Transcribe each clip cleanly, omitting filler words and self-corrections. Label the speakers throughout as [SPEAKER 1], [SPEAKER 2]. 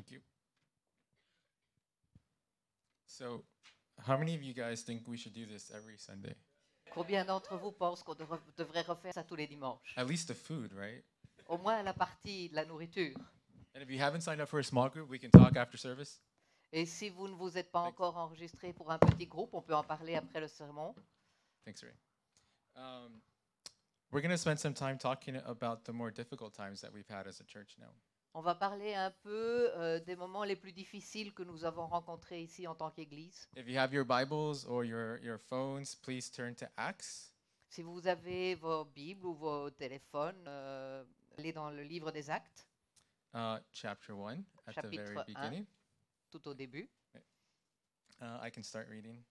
[SPEAKER 1] Thank you. So, how many of you guys think we should do this every Sunday?
[SPEAKER 2] Combien d'entre vous pensent qu'on devrait refaire ça tous les dimanches?
[SPEAKER 1] At least the food, right?
[SPEAKER 2] Au moins la partie de la nourriture.
[SPEAKER 1] And if you haven't signed up for a small group, we can talk after service.
[SPEAKER 2] Et si vous ne vous êtes pas encore enregistré pour un petit groupe, on peut en parler après le sermon.
[SPEAKER 1] Thanks, Ray. We're going to spend some time talking about the more difficult times that we've had as a church now.
[SPEAKER 2] On va parler un peu des moments les plus difficiles que nous avons rencontrés ici en tant qu'Église.
[SPEAKER 1] If you have your Bibles or your phones, please turn to Acts.
[SPEAKER 2] Si vous avez vos Bibles ou vos téléphones, allez dans le livre des Actes,
[SPEAKER 1] Chapter 1 at the very
[SPEAKER 2] Chapitre 1.
[SPEAKER 1] beginning.
[SPEAKER 2] tout au début.
[SPEAKER 1] I can start reading.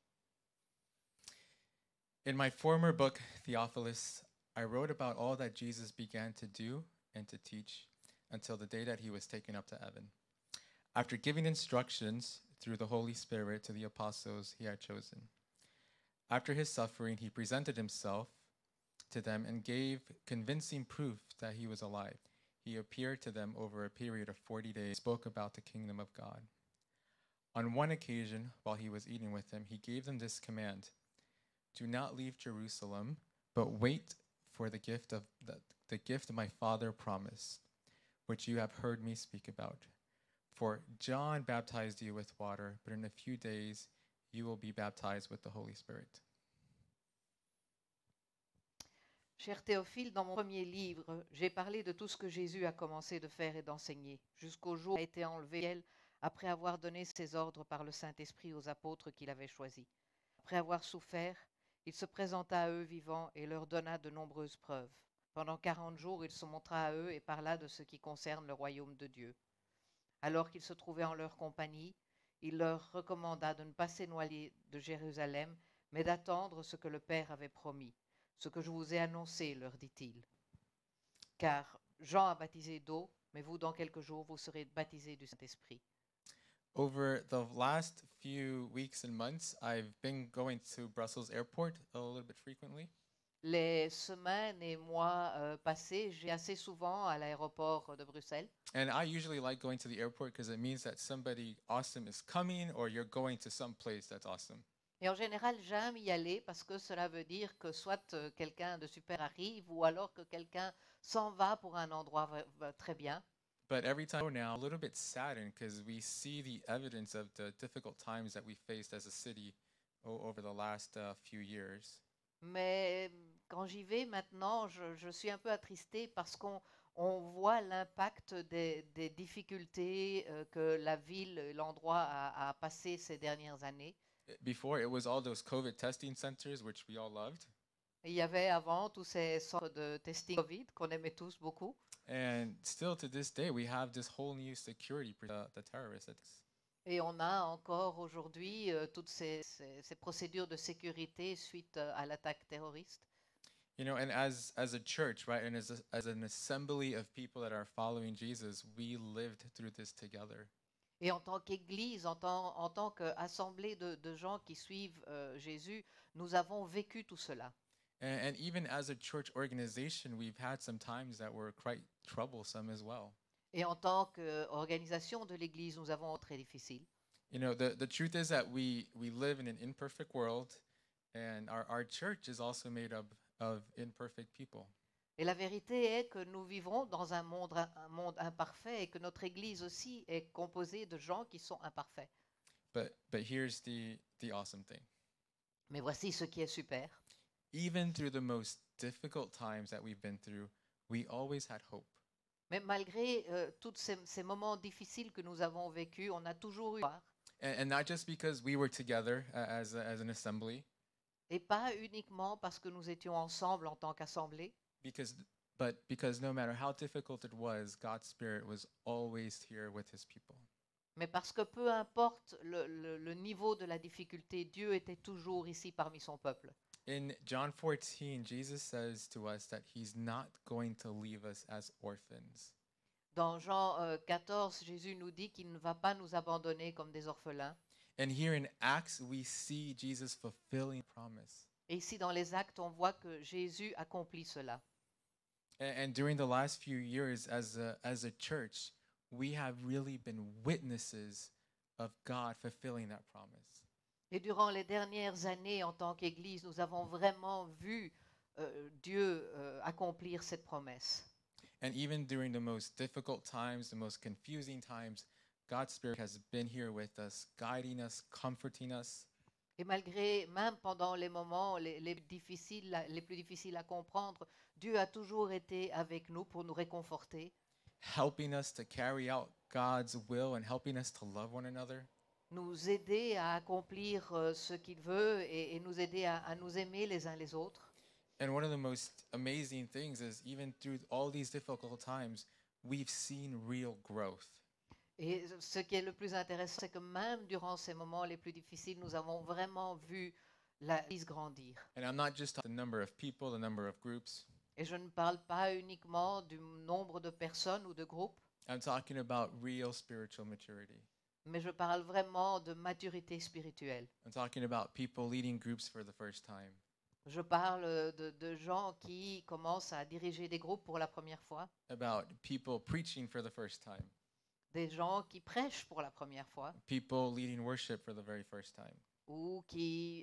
[SPEAKER 1] In my former book, Theophilus, I wrote about all that Jesus began to do and to teach until the day that he was taken up to heaven. After giving instructions through the Holy Spirit to the apostles he had chosen. After his suffering, he presented himself to them and gave convincing proof that he was alive. He appeared to them over a period of 40 days, spoke about the kingdom of God. On one occasion, while he was eating with them, he gave them this command: do not leave Jerusalem, but wait for the gift my Father promised, which you have heard me speak about. For John baptized you with water, but in a few days you will be baptized with the Holy Spirit.
[SPEAKER 2] Cher Théophile, dans mon premier livre, j'ai parlé de tout ce que Jésus a commencé de faire et d'enseigner, jusqu'au jour où il a été enlevé du ciel, après avoir donné ses ordres par le Saint-Esprit aux apôtres qu'il avait choisis. Après avoir souffert, il se présenta à eux vivants et leur donna de nombreuses preuves. Pendant 40 jours, il se montra à eux et parla de ce qui concerne le royaume de Dieu. Alors qu'il se trouvait en leur compagnie, il leur recommanda de ne pas s'éloigner de Jérusalem, mais d'attendre ce que le Père avait promis. Ce que je vous ai annoncé, leur dit-il. Car Jean a baptisé d'eau, mais vous, dans quelques jours, vous serez baptisés du Saint-Esprit.
[SPEAKER 1] Over the last few weeks and months, I've been going to Brussels Airport a little bit frequently.
[SPEAKER 2] Les semaines et mois passés, j'ai assez souvent à l'aéroport de Bruxelles.
[SPEAKER 1] And I usually like going to the airport because it means that somebody awesome is coming or you're going to some place that's awesome.
[SPEAKER 2] Et en général, j'aime y aller parce que cela veut dire que soit quelqu'un de super arrive ou alors que quelqu'un s'en va pour un endroit très bien.
[SPEAKER 1] But every time I go now, a little bit saddened because we see the evidence of the difficult times that we faced as a city over the last few years.
[SPEAKER 2] Mais quand j'y vais maintenant, je suis un peu attristée parce qu'on voit l'impact des difficultés que la ville, l'endroit a passé ces dernières années.
[SPEAKER 1] Before, it was all those COVID testing centers, which we all loved.
[SPEAKER 2] Il y avait avant tous ces centres de testing Covid qu'on aimait tous beaucoup.
[SPEAKER 1] And still to this day, we have this whole new security for the terrorists.
[SPEAKER 2] Et on a encore aujourd'hui toutes ces procédures de sécurité suite à l'attaque terroriste.
[SPEAKER 1] You know, and as a church, right, and as an assembly of people that are following Jesus, we lived through this together.
[SPEAKER 2] Et en tant qu'Église, en tant qu'assemblée de gens qui suivent Jésus, nous avons vécu tout cela.
[SPEAKER 1] And even as a church organization, we've had some times that were quite troublesome as well.
[SPEAKER 2] Et en tant qu'organisation de l'Église, nous avons très difficile.
[SPEAKER 1] You know, the truth is that we live in an imperfect world, and our church is also made up of imperfect people.
[SPEAKER 2] Et la vérité est que nous vivons dans un monde imparfait et que notre Église aussi est composée de gens qui sont imparfaits.
[SPEAKER 1] But here's the awesome thing.
[SPEAKER 2] Mais voici ce qui est super.
[SPEAKER 1] Even through the most difficult times that we've been through, we always had hope.
[SPEAKER 2] Mais malgré tous ces moments difficiles que nous avons vécus, on a toujours eu espoir.
[SPEAKER 1] And not just because we were together as an assembly,
[SPEAKER 2] Et pas uniquement parce que nous étions ensemble en tant qu'assemblée,
[SPEAKER 1] but because no matter how difficult it was, God's Spirit was always here with his people.
[SPEAKER 2] mais parce que peu importe le niveau de la difficulté, Dieu était toujours ici parmi son peuple.
[SPEAKER 1] In John 14, Jesus says to us that he's not going to leave us as orphans.
[SPEAKER 2] Dans Jean 14, Jésus nous dit qu'il ne va pas nous abandonner comme des orphelins.
[SPEAKER 1] And here in Acts, we see Jesus fulfilling promise.
[SPEAKER 2] Et ici, dans les Actes, on voit que Jésus accomplit cela.
[SPEAKER 1] And during the last few years as a church, we have really been witnesses of God fulfilling that promise.
[SPEAKER 2] Et durant les dernières années, en tant qu'Église, nous avons vraiment vu Dieu accomplir cette promesse.
[SPEAKER 1] And even during the most difficult times, the most confusing times, God's Spirit has been here with us, guiding us, comforting us.
[SPEAKER 2] Et malgré, même pendant les moments les plus difficiles à comprendre, Dieu a toujours été avec nous pour nous réconforter,
[SPEAKER 1] Helping us to carry out God's will and helping us to love one another.
[SPEAKER 2] nous aider à accomplir ce qu'il veut et nous aider à nous aimer les uns les autres.
[SPEAKER 1] And one of the most amazing things is even through all these difficult times, we've seen real growth.
[SPEAKER 2] Et ce qui est le plus intéressant, c'est que même durant ces moments les plus difficiles, nous avons vraiment vu l'Église grandir.
[SPEAKER 1] And I'm not just talking the number of people, the number of groups.
[SPEAKER 2] Et je ne parle pas uniquement du nombre de personnes ou de groupes,
[SPEAKER 1] I'm talking about real spiritual maturity.
[SPEAKER 2] mais je parle vraiment de maturité spirituelle.
[SPEAKER 1] I'm talking about people leading groups for the first time.
[SPEAKER 2] Je parle de gens qui commencent à diriger des groupes pour la première fois,
[SPEAKER 1] About people preaching for the first time.
[SPEAKER 2] des gens qui prêchent pour la première fois
[SPEAKER 1] People leading worship for the very first time.
[SPEAKER 2] ou qui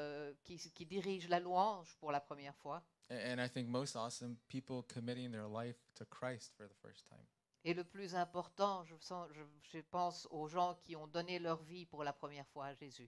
[SPEAKER 2] dirigent la louange pour la première fois.
[SPEAKER 1] And I think most awesome, people committing their life to Christ for the first time.
[SPEAKER 2] Et le plus important, je pense aux gens qui ont donné leur vie pour la première fois à Jésus.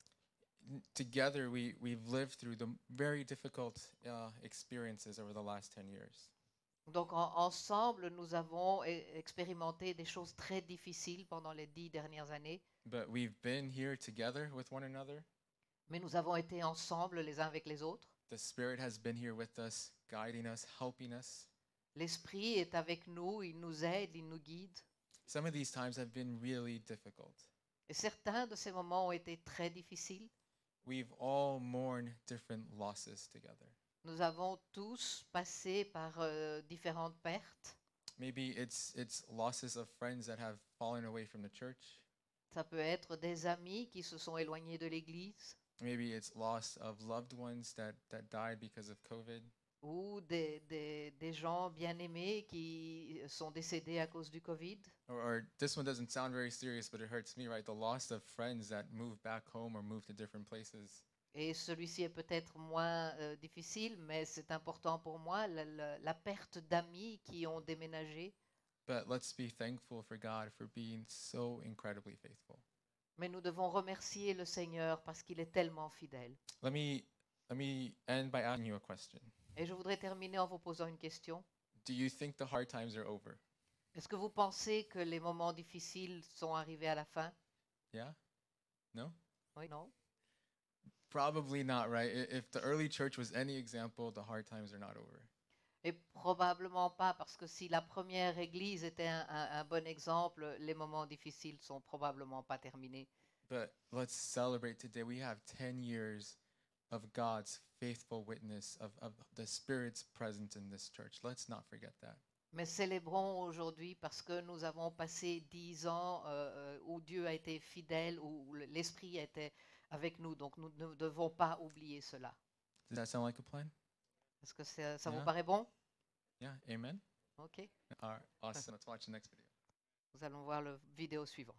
[SPEAKER 1] Together, we've lived through the very difficult experiences over the last 10 years.
[SPEAKER 2] Donc ensemble, nous avons expérimenté des choses très difficiles pendant les 10 dernières années,
[SPEAKER 1] But we've been here together with one another.
[SPEAKER 2] mais nous avons été ensemble les uns avec les autres.
[SPEAKER 1] The Spirit has been here with us, guiding us, helping us.
[SPEAKER 2] L'Esprit est avec nous, il nous aide, il nous guide.
[SPEAKER 1] Some of these times have been really difficult.
[SPEAKER 2] Et certains de ces moments ont été très difficiles.
[SPEAKER 1] We've all mourned different losses together.
[SPEAKER 2] Nous avons tous passé par différentes pertes.
[SPEAKER 1] Maybe it's losses of friends that have fallen away from the church.
[SPEAKER 2] Ça peut être des amis qui se sont éloignés de l'Église
[SPEAKER 1] Maybe it's loss of loved ones that died because of COVID.
[SPEAKER 2] ou des gens bien-aimés qui sont décédés à cause du Covid.
[SPEAKER 1] Or this one doesn't sound very serious, but it hurts me, right? The loss of friends that moved back home or moved to different places.
[SPEAKER 2] Et celui-ci est peut-être moins difficile, mais c'est important pour moi, la perte d'amis qui ont déménagé.
[SPEAKER 1] But let's be thankful for God for being so incredibly faithful.
[SPEAKER 2] Mais nous devons remercier le Seigneur parce qu'il est tellement fidèle.
[SPEAKER 1] Let me end by asking you a question.
[SPEAKER 2] Et je voudrais terminer en vous posant une question.
[SPEAKER 1] Do you think the hard times are over?
[SPEAKER 2] Est-ce que vous pensez que les moments difficiles sont arrivés à la fin?
[SPEAKER 1] Yeah? No?
[SPEAKER 2] Oui, non?
[SPEAKER 1] Probably not, right? If the early church was any example, the hard times are not over.
[SPEAKER 2] Et probablement pas, parce que si la première Église était un bon exemple, les moments difficiles sont probablement pas terminés.
[SPEAKER 1] But let's celebrate today. We have 10 years of God's faithful witness, of the Spirit's presence in this church. Let's not forget that.
[SPEAKER 2] Mais célébrons aujourd'hui parce que nous avons passé 10 ans où Dieu a été fidèle, où l'Esprit était avec nous. Donc nous ne devons pas oublier cela.
[SPEAKER 1] Does that sound like a plan?
[SPEAKER 2] Est-ce que ça
[SPEAKER 1] Yeah.
[SPEAKER 2] vous paraît bon?
[SPEAKER 1] Yeah, amen?
[SPEAKER 2] OK.
[SPEAKER 1] All right, awesome. Let's watch the next video.
[SPEAKER 2] Nous allons voir le vidéo suivant.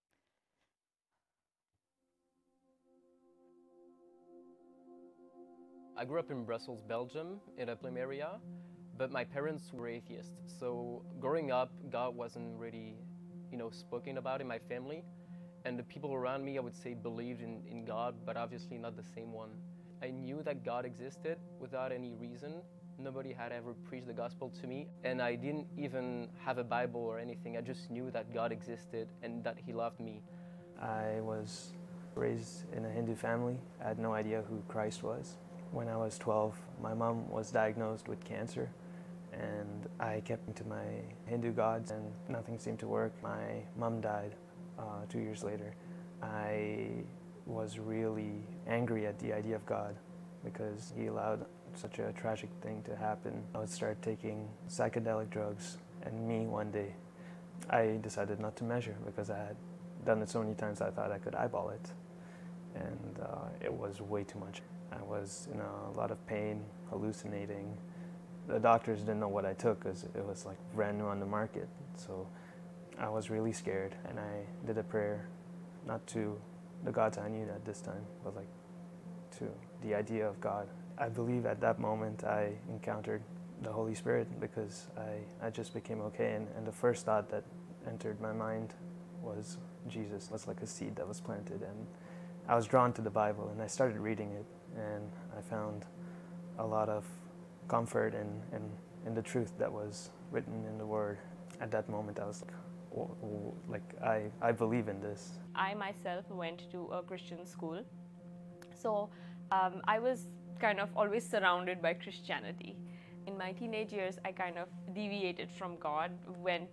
[SPEAKER 3] I grew up in Brussels, Belgium, in a plum area, but my parents were atheists. So growing up, God wasn't really, spoken about in my family. And the people around me, I would say, believed in God, but obviously not the same one. I knew that God existed without any reason. Nobody had ever preached the gospel to me, and I didn't even have a Bible or anything. I just knew that God existed and that He loved me.
[SPEAKER 4] I was raised in a Hindu family. I had no idea who Christ was. When I was 12, my mom was diagnosed with cancer, and I kept to my Hindu gods, and nothing seemed to work. My mom died 2 years later. I was really angry at the idea of God because He allowed such a tragic thing to happen. I would start taking psychedelic drugs, and me one day, I decided not to measure because I had done it so many times I thought I could eyeball it, and it was way too much. I was in a lot of pain, hallucinating. The doctors didn't know what I took because it was like brand new on the market, so I was really scared, and I did a prayer, not to the gods I knew at this time, but like to the idea of God. I believe at that moment I encountered the Holy Spirit because I just became okay, and the first thought that entered my mind was Jesus. It was like a seed that was planted, and I was drawn to the Bible, and I started reading it, and I found a lot of comfort in the truth that was written in the Word. At that moment, I was like, I believe in this.
[SPEAKER 5] I myself went to a Christian school, so I was kind of always surrounded by Christianity. In my teenage years, I kind of deviated from God, went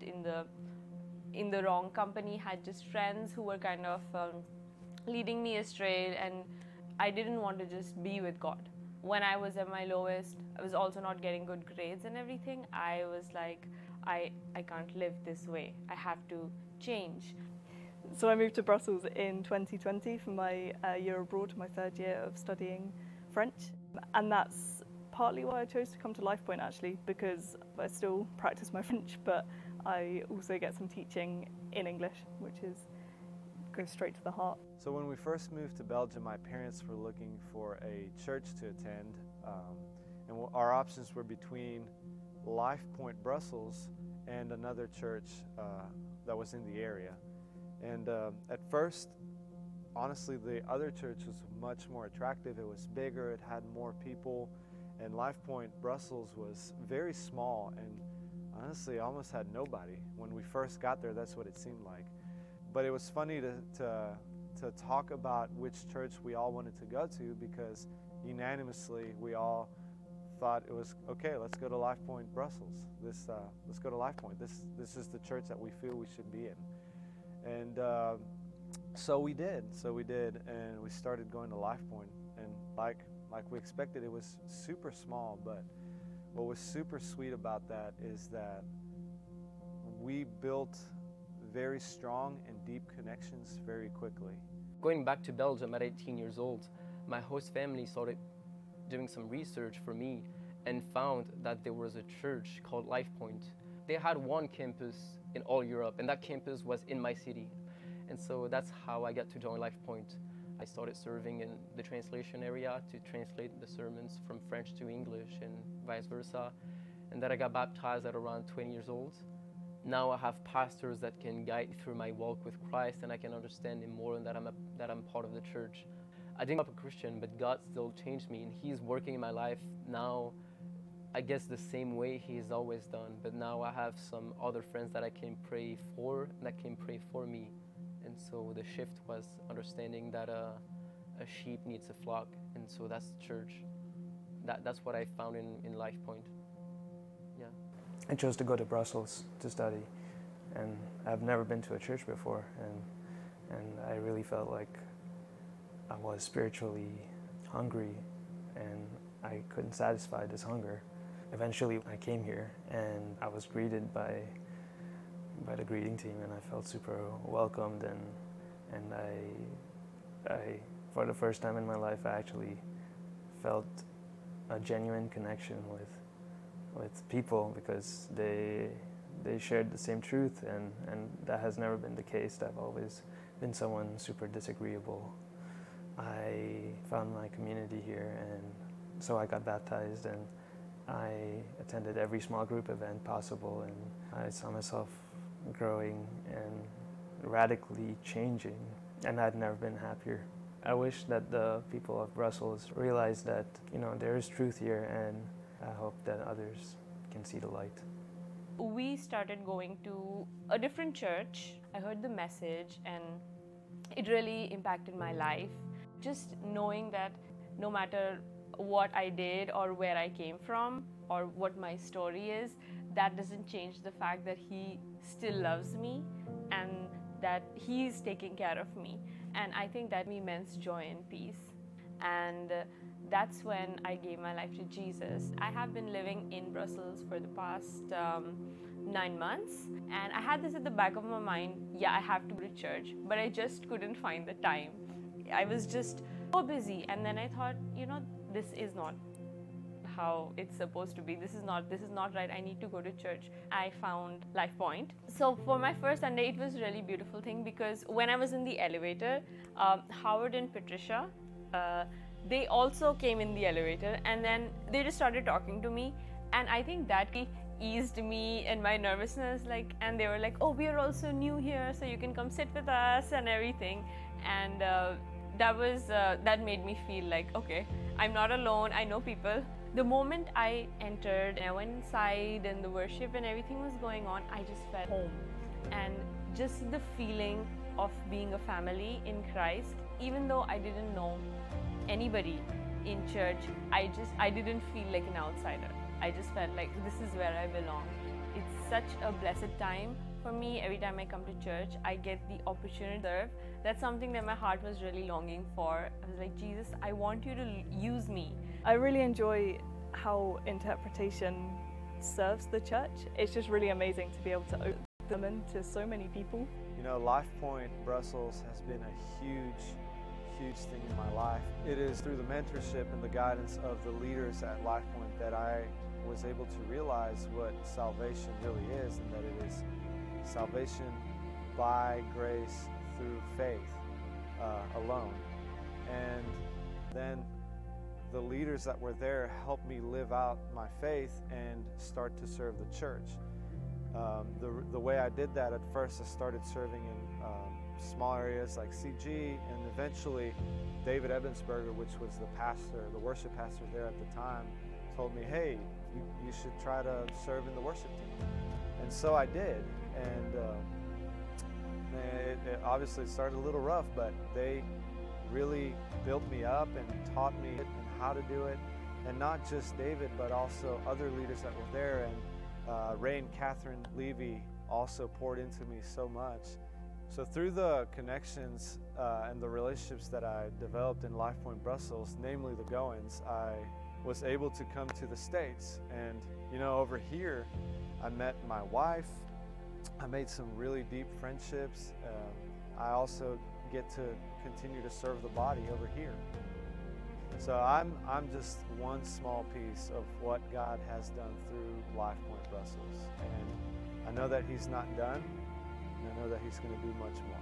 [SPEAKER 5] in the wrong company, had just friends who were kind of leading me astray, and I didn't want to just be with God. When I was at my lowest, I was also not getting good grades and everything. I was like, I can't live this way. I have to change.
[SPEAKER 6] So I moved to Brussels in 2020 for my year abroad, my third year of studying French. And that's partly why I chose to come to LifePoint, actually, because I still practice my French, but I also get some teaching in English, which goes straight to the heart.
[SPEAKER 7] So when we first moved to Belgium, my parents were looking for a church to attend, and our options were between LifePoint Brussels and another church that was in the area. And at first, honestly, the other church was much more attractive. It was bigger, it had more people, and LifePoint Brussels was very small and honestly almost had nobody. When we first got there, that's what it seemed like. But it was funny to talk about which church we all wanted to go to, because unanimously we all thought it was okay. Let's go to LifePoint Brussels. Let's go to LifePoint. This is the church that we feel we should be in. And so we did, and we started going to LifePoint. And like we expected, it was super small. But what was super sweet about that is that we built very strong and deep connections very quickly.
[SPEAKER 3] Going back to Belgium at 18 years old, my host family started doing some research for me and found that there was a church called LifePoint. They had one campus in all Europe, and that campus was in my city. And so that's how I got to join LifePoint. I started serving in the translation area to translate the sermons from French to English and vice versa. And then I got baptized at around 20 years old. Now I have pastors that can guide me through my walk with Christ, and I can understand Him more, and that I'm part of the church. I didn't grow up a Christian, but God still changed me, and He's working in my life now, I guess the same way He has always done. But now I have some other friends that I can pray for, that can pray for me. And so the shift was understanding that a sheep needs a flock, and so that's church. That's what I found in LifePoint. Yeah.
[SPEAKER 4] I chose to go to Brussels to study, and I've never been to a church before, and I really felt like I was spiritually hungry, and I couldn't satisfy this hunger. Eventually, I came here, and I was greeted by the greeting team, and I felt super welcomed, and I for the first time in my life, I actually felt a genuine connection with people, because they shared the same truth, and that has never been the case. I've always been someone super disagreeable. I found my community here, and so I got baptized, and I attended every small group event possible, and I saw myself growing and radically changing, and I'd never been happier. I wish that the people of Brussels realize that, there is truth here, and I hope that others can see the light.
[SPEAKER 5] We started going to a different church. I heard the message, and it really impacted my life. Just knowing that no matter what I did or where I came from or what my story is, that doesn't change the fact that He still loves me and that He's taking care of me. And I think that means immense joy and peace. And that's when I gave my life to Jesus. I have been living in Brussels for the past 9 months, and I had this at the back of my mind, I have to go to church, but I just couldn't find the time. I was just so busy, and then I thought, this is not how it's supposed to be. This is not right. I need to go to church. I found Life Point. So for my first Sunday, it was really beautiful thing because when I was in the elevator, Howard and Patricia, they also came in the elevator, and then they just started talking to me, and I think that eased me and my nervousness, like, and they were like, oh, we are also new here, so you can come sit with us and everything. And that made me feel like, okay, I'm not alone, I know people. The moment I entered and I went inside and the worship and everything was going on, I just felt home. And just the feeling of being a family in Christ, even though I didn't know anybody in church, I didn't feel like an outsider. I just felt like this is where I belong. It's such a blessed time for me. Every time I come to church, I get the opportunity to serve. That's something that my heart was really longing for. I was like, Jesus, I want you to use me.
[SPEAKER 6] I really enjoy how interpretation serves the church. It's just really amazing to be able to open them to so many people.
[SPEAKER 7] You know, Life Point Brussels has been a huge thing in my life. It is through the mentorship and the guidance of the leaders at Life Point that I was able to realize what salvation really is, and that it is salvation by grace through faith alone. And then the leaders that were there helped me live out my faith and start to serve the church. The way I did that, at first I started serving in small areas like CG, and eventually David Ebensberger, which was the worship pastor there at the time, told me, hey, you should try to serve in the worship team. And so I did, and it obviously started a little rough, but they really built me up and taught me and how to do it. And not just David, but also other leaders that were there. And Ray and Catherine Levy also poured into me so much. So through the connections and the relationships that I developed in Life Point Brussels, namely the Goins, I was able to come to the States. And you know, over here, I met my wife. I made some really deep friendships. I also get to continue to serve the body over here. So I'm just one small piece of what God has done through Life Point Brussels. And I know that He's not done, and I know that He's going to do much more.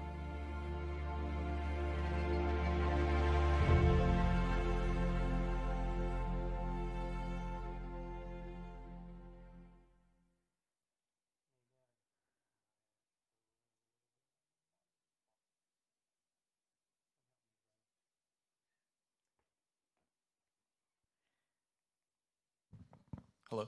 [SPEAKER 1] Hello.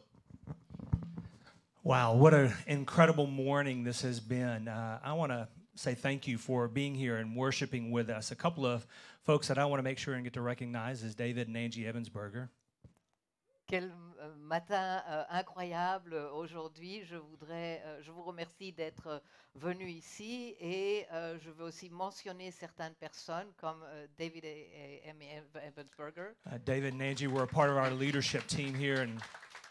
[SPEAKER 8] Wow, what an incredible morning this has been. I want to say thank you for being here and worshiping with us. A couple of folks that I want to make sure and get to recognize is David and Angie Ebensberger.
[SPEAKER 2] Quel matin incroyable aujourd'hui. Je vous remercie d'être venu ici, et je veux aussi mentionner certaines personnes comme David et Amy Ebensberger.
[SPEAKER 8] David and Angie were a part of our leadership team here, and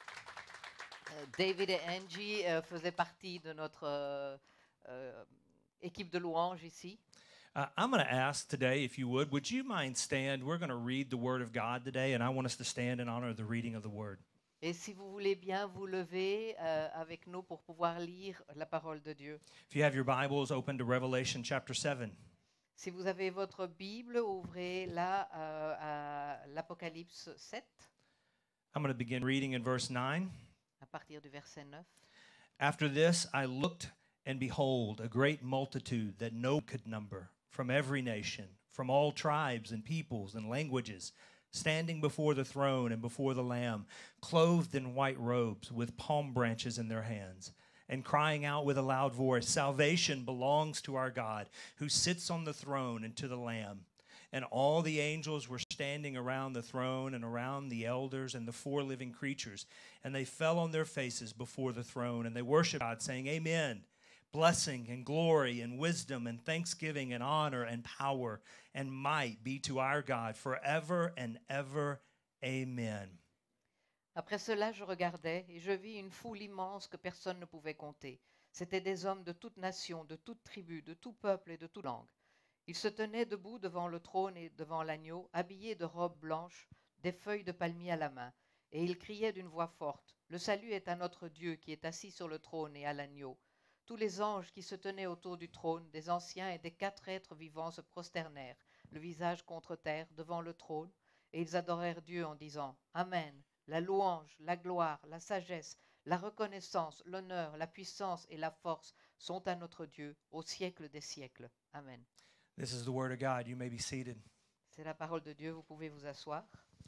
[SPEAKER 2] David et Angie faisaient partie de notre équipe de louange ici.
[SPEAKER 8] I'm going to ask today, if you would you mind stand? We're going to read the Word of God today, and I want us to stand in honor of the reading of the Word.
[SPEAKER 2] Et si vous voulez bien vous lever avec nous pour pouvoir lire la parole de Dieu.
[SPEAKER 8] If you have your Bibles, open to Revelation chapter 7.
[SPEAKER 2] Si vous avez votre Bible, ouvrez-la à l'Apocalypse 7.
[SPEAKER 8] I'm going to begin reading in verse 9.
[SPEAKER 2] À partir du verset 9.
[SPEAKER 8] After this I looked, and behold, a great multitude that no one could number, from every nation, from all tribes and peoples and languages, standing before the throne and before the Lamb, clothed in white robes, with palm branches in their hands, and crying out with a loud voice, "Salvation belongs to our God, who sits on the throne, and to the Lamb." And all the angels were standing around the throne and around the elders and the four living creatures. And they fell on their faces before the throne, and they worshiped God, saying, Amen. Blessing and glory and wisdom and thanksgiving and honor and power and might be to our God forever and ever. Amen.
[SPEAKER 2] Après cela, je regardais et je vis une foule immense que personne ne pouvait compter. C'étaient des hommes de toute nation, de toute tribu, de tout peuple et de toute langue. Ils se tenaient debout devant le trône et devant l'agneau, habillés de robes blanches, des feuilles de palmier à la main. Et il criait d'une voix forte, « Le salut est à notre Dieu qui est assis sur le trône et à l'agneau. » Tous les anges qui se tenaient autour du trône, des anciens et des 4 êtres vivants se prosternèrent, le visage contre terre, devant le trône, et ils adorèrent Dieu en disant, « Amen. La louange, la gloire, la sagesse, la reconnaissance, l'honneur, la puissance et la force sont à notre Dieu au siècle des siècles. Amen. »
[SPEAKER 8] This is the word of God. You may be seated.
[SPEAKER 2] C'est la parole de Dieu, vous pouvez vous asseoir.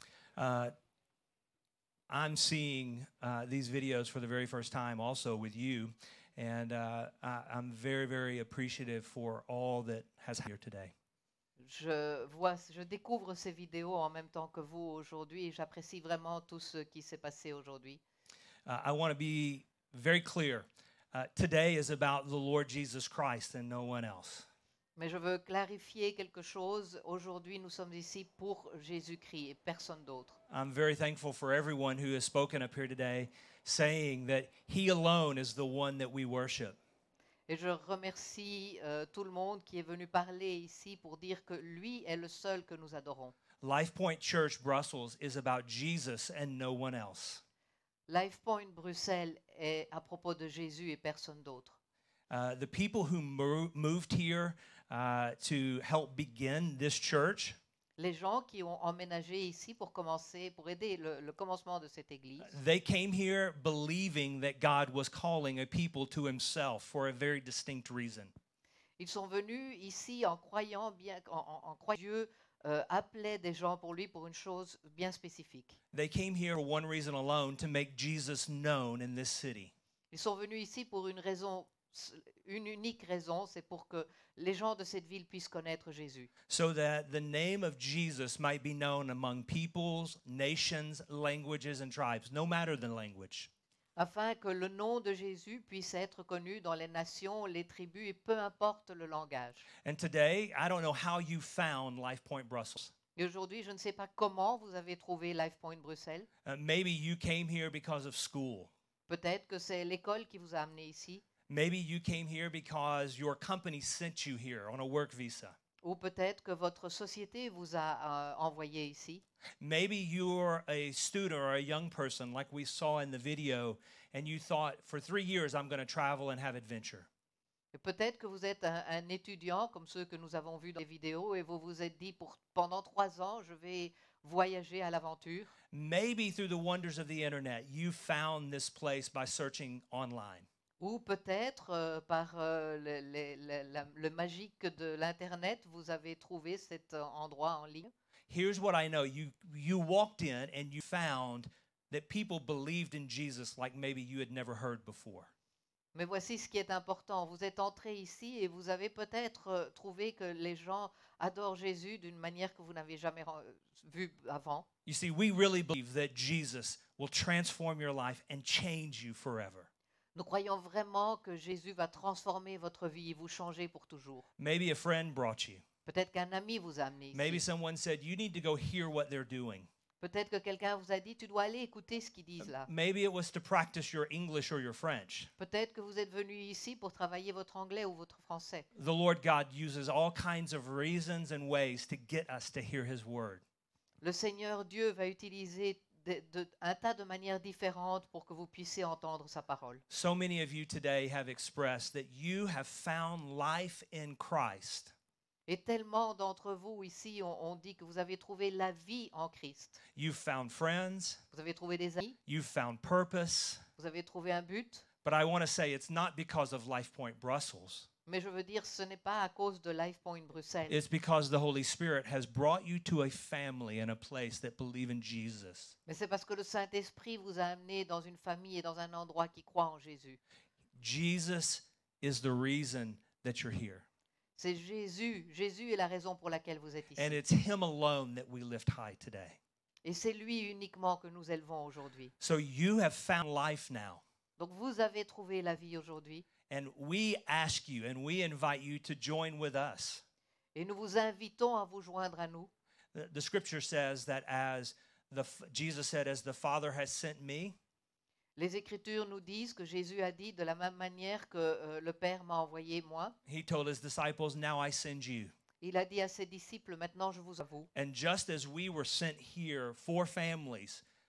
[SPEAKER 8] I'm seeing these videos for the very first time also with you, and I'm very, very appreciative for all that has happened here today.
[SPEAKER 2] Je découvre ces vidéos en même temps que vous aujourd'hui et j'apprécie vraiment tout ce qui s'est passé aujourd'hui.
[SPEAKER 8] I want to be very clear. Today is about the Lord Jesus Christ and no one else.
[SPEAKER 2] Mais je veux clarifier quelque chose. Aujourd'hui, nous sommes ici pour Jésus-Christ et personne d'autre.
[SPEAKER 8] I'm very thankful for everyone who has spoken up here today saying that He alone is the one that we worship.
[SPEAKER 2] Et je remercie tout le monde qui est venu parler ici pour dire que lui est le seul que nous adorons.
[SPEAKER 8] LifePoint Church Brussels is about Jesus and no one else.
[SPEAKER 2] LifePoint Bruxelles est à propos de Jésus et personne d'autre.
[SPEAKER 8] The people who moved here to help begin this church,
[SPEAKER 2] Les gens qui ont emménagé ici pour commencer, pour aider le commencement de cette église,
[SPEAKER 8] they came here believing that God was calling a people to Himself for a very distinct reason.
[SPEAKER 2] ils sont venus ici en croyant bien, en croyant que Dieu appelait des gens pour lui pour une chose bien spécifique.
[SPEAKER 8] They came here for one reason alone, to make Jesus known in this city.
[SPEAKER 2] Ils sont venus ici pour une raison, une unique raison, c'est pour que les gens de cette ville puissent connaître Jésus.
[SPEAKER 8] So that the name of Jesus might be known among peoples, nations, languages, and tribes, no matter the language.
[SPEAKER 2] Afin que le nom de Jésus puisse être connu dans les nations, les tribus et peu importe le langage.
[SPEAKER 8] And today, I don't know how you found LifePoint Brussels.
[SPEAKER 2] Et aujourd'hui, je ne sais pas comment vous avez trouvé LifePoint Bruxelles.
[SPEAKER 8] Maybe you came here because of school.
[SPEAKER 2] Peut-être que c'est l'école qui vous a amené ici.
[SPEAKER 8] Maybe you came here because your company sent you here on a work visa.
[SPEAKER 2] Ou peut-être que votre société vous a envoyé ici.
[SPEAKER 8] Maybe you're a student or a young person like we saw in the video, and you thought, for 3 years, I'm going to travel and have adventure.
[SPEAKER 2] Et peut-être que vous êtes un étudiant comme ceux que nous avons vus dans les vidéos et vous vous êtes dit, pendant 3 ans, je vais voyager à l'aventure.
[SPEAKER 8] Maybe through the wonders of the internet, you found this place by searching online.
[SPEAKER 2] Ou peut-être par le magique de l'Internet, vous avez trouvé cet endroit en ligne.
[SPEAKER 8] Here's what I know. You walked in and you found that people believed in Jesus like maybe you had never heard before.
[SPEAKER 2] Mais voici ce qui est important. Vous êtes entré ici et vous avez peut-être trouvé que les gens adorent Jésus d'une manière que vous n'avez jamais vue avant.
[SPEAKER 8] You see, we really believe that Jesus will transform your life and change you forever.
[SPEAKER 2] Nous croyons vraiment que Jésus va transformer votre vie et vous changer pour toujours.
[SPEAKER 8] Maybe a friend brought you.
[SPEAKER 2] Peut-être qu'un ami vous a amené
[SPEAKER 8] Maybe
[SPEAKER 2] ici.
[SPEAKER 8] someone said, you need to go hear what they're doing.
[SPEAKER 2] Peut-être que quelqu'un vous a dit, tu dois aller écouter ce qu'ils disent là.
[SPEAKER 8] Maybe it was to practice your English or your French.
[SPEAKER 2] Peut-être que vous êtes venu ici pour travailler votre anglais ou votre français.
[SPEAKER 8] The Lord God uses all kinds of reasons and ways to get us to hear His word.
[SPEAKER 2] Le Seigneur Dieu va utiliser un tas de manières différentes pour que vous puissiez entendre sa parole.
[SPEAKER 8] So many of you today have expressed that you have found life in Christ.
[SPEAKER 2] Et tellement d'entre vous ici ont dit que vous avez trouvé la vie en Christ.
[SPEAKER 8] You've found friends.
[SPEAKER 2] Vous avez trouvé des amis,
[SPEAKER 8] You've found purpose.
[SPEAKER 2] vous avez trouvé un but.
[SPEAKER 8] But I want to say it's not because of LifePoint Brussels.
[SPEAKER 2] Mais je veux dire, ce n'est pas à cause de LifePoint Bruxelles.
[SPEAKER 8] It's because the Holy Spirit has brought you to a family and a place that believe in Jesus.
[SPEAKER 2] Mais c'est parce que le Saint-Esprit vous a amené dans une famille et dans un endroit qui croit en Jésus.
[SPEAKER 8] Jesus is the reason that you're here.
[SPEAKER 2] C'est Jésus. Jésus est la raison pour laquelle vous êtes
[SPEAKER 8] And
[SPEAKER 2] ici.
[SPEAKER 8] it's Him alone that we lift high today.
[SPEAKER 2] Et c'est lui uniquement que nous élevons aujourd'hui.
[SPEAKER 8] So you have found life now.
[SPEAKER 2] Donc vous avez trouvé la vie aujourd'hui.
[SPEAKER 8] And we ask you and we invite you to join with us.
[SPEAKER 2] Et nous vous invitons à vous joindre à nous.
[SPEAKER 8] The scripture says that Jesus said, as the Father has sent me,
[SPEAKER 2] Les Écritures nous disent que Jésus a dit de la même manière que le Père m'a envoyé moi.
[SPEAKER 8] He told His disciples, now I send you.
[SPEAKER 2] Il a dit à ses disciples, maintenant je vous avoue.
[SPEAKER 8] And just as we were sent here for families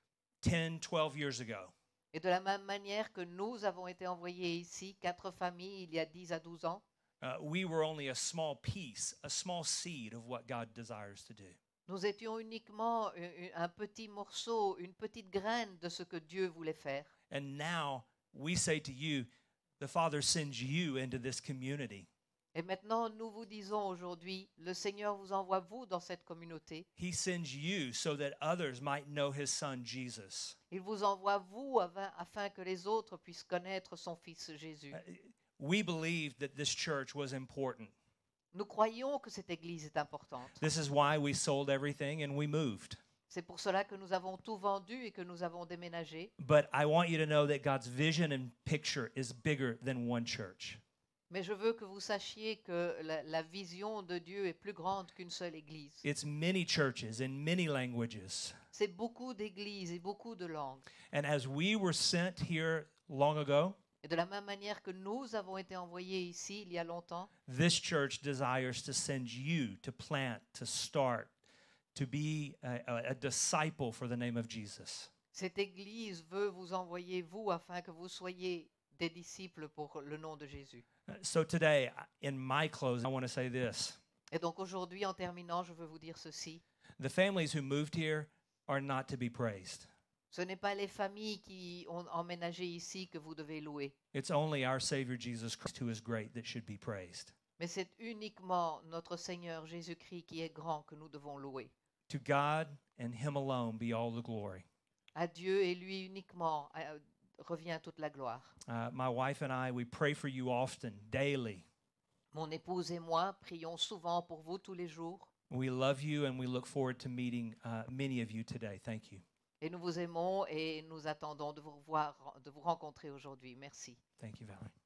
[SPEAKER 8] 10, 12 years ago.
[SPEAKER 2] Et de la même manière que nous avons été envoyés ici, 4 familles, il y a 10 à 12 ans,
[SPEAKER 8] We were only a small piece, a small seed of what God desires to do.
[SPEAKER 2] nous étions uniquement un petit morceau, une petite graine de ce que Dieu voulait faire.
[SPEAKER 8] And now we say to you, the Father sends you into this community.
[SPEAKER 2] Et maintenant, nous vous disons aujourd'hui, le Seigneur vous envoie, vous, dans cette communauté.
[SPEAKER 8] He sends you so that others might know his son Jesus.
[SPEAKER 2] Il vous envoie, vous, afin que les autres puissent connaître son Fils Jésus.
[SPEAKER 8] We believed that this church was important.
[SPEAKER 2] Nous croyons que cette Église est importante.
[SPEAKER 8] This is why we sold everything and we moved.
[SPEAKER 2] C'est pour cela que nous avons tout vendu et que nous avons déménagé.
[SPEAKER 8] But I want you to know that God's vision and picture is bigger than one church.
[SPEAKER 2] Mais je veux que vous sachiez que la vision de Dieu est plus grande qu'une seule Église.
[SPEAKER 8] It's many churches in many languages.
[SPEAKER 2] C'est beaucoup d'églises et beaucoup de langues.
[SPEAKER 8] And as we were sent here long ago,
[SPEAKER 2] Et de la même manière que nous avons été envoyés ici il y a longtemps,
[SPEAKER 8] this church desires to send you to plant, to start, to be a disciple for the name of Jesus.
[SPEAKER 2] cette Église veut vous envoyer, vous, afin que vous soyez des disciples pour le nom de Jésus.
[SPEAKER 8] So today, in my closing, I want to say this.
[SPEAKER 2] Et donc aujourd'hui, en terminant, je veux vous dire ceci.
[SPEAKER 8] The families who moved here are not to be praised.
[SPEAKER 2] Ce n'est pas les familles qui ont emménagé ici que vous devez louer,
[SPEAKER 8] It's only our Savior Jesus Christ who is great that should be praised.
[SPEAKER 2] mais c'est uniquement notre Seigneur Jésus-Christ qui est grand que nous devons louer.
[SPEAKER 8] To God and Him alone be all the glory.
[SPEAKER 2] À Dieu et lui uniquement revient toute la gloire.
[SPEAKER 8] My wife and I, we pray for you often, daily.
[SPEAKER 2] Mon épouse et moi prions souvent pour vous tous les jours.
[SPEAKER 8] We love you and we look forward to meeting many of you today. Thank you.
[SPEAKER 2] Et nous vous aimons et nous attendons de vous revoir, de vous rencontrer aujourd'hui. Merci.
[SPEAKER 8] Thank you, Valerie.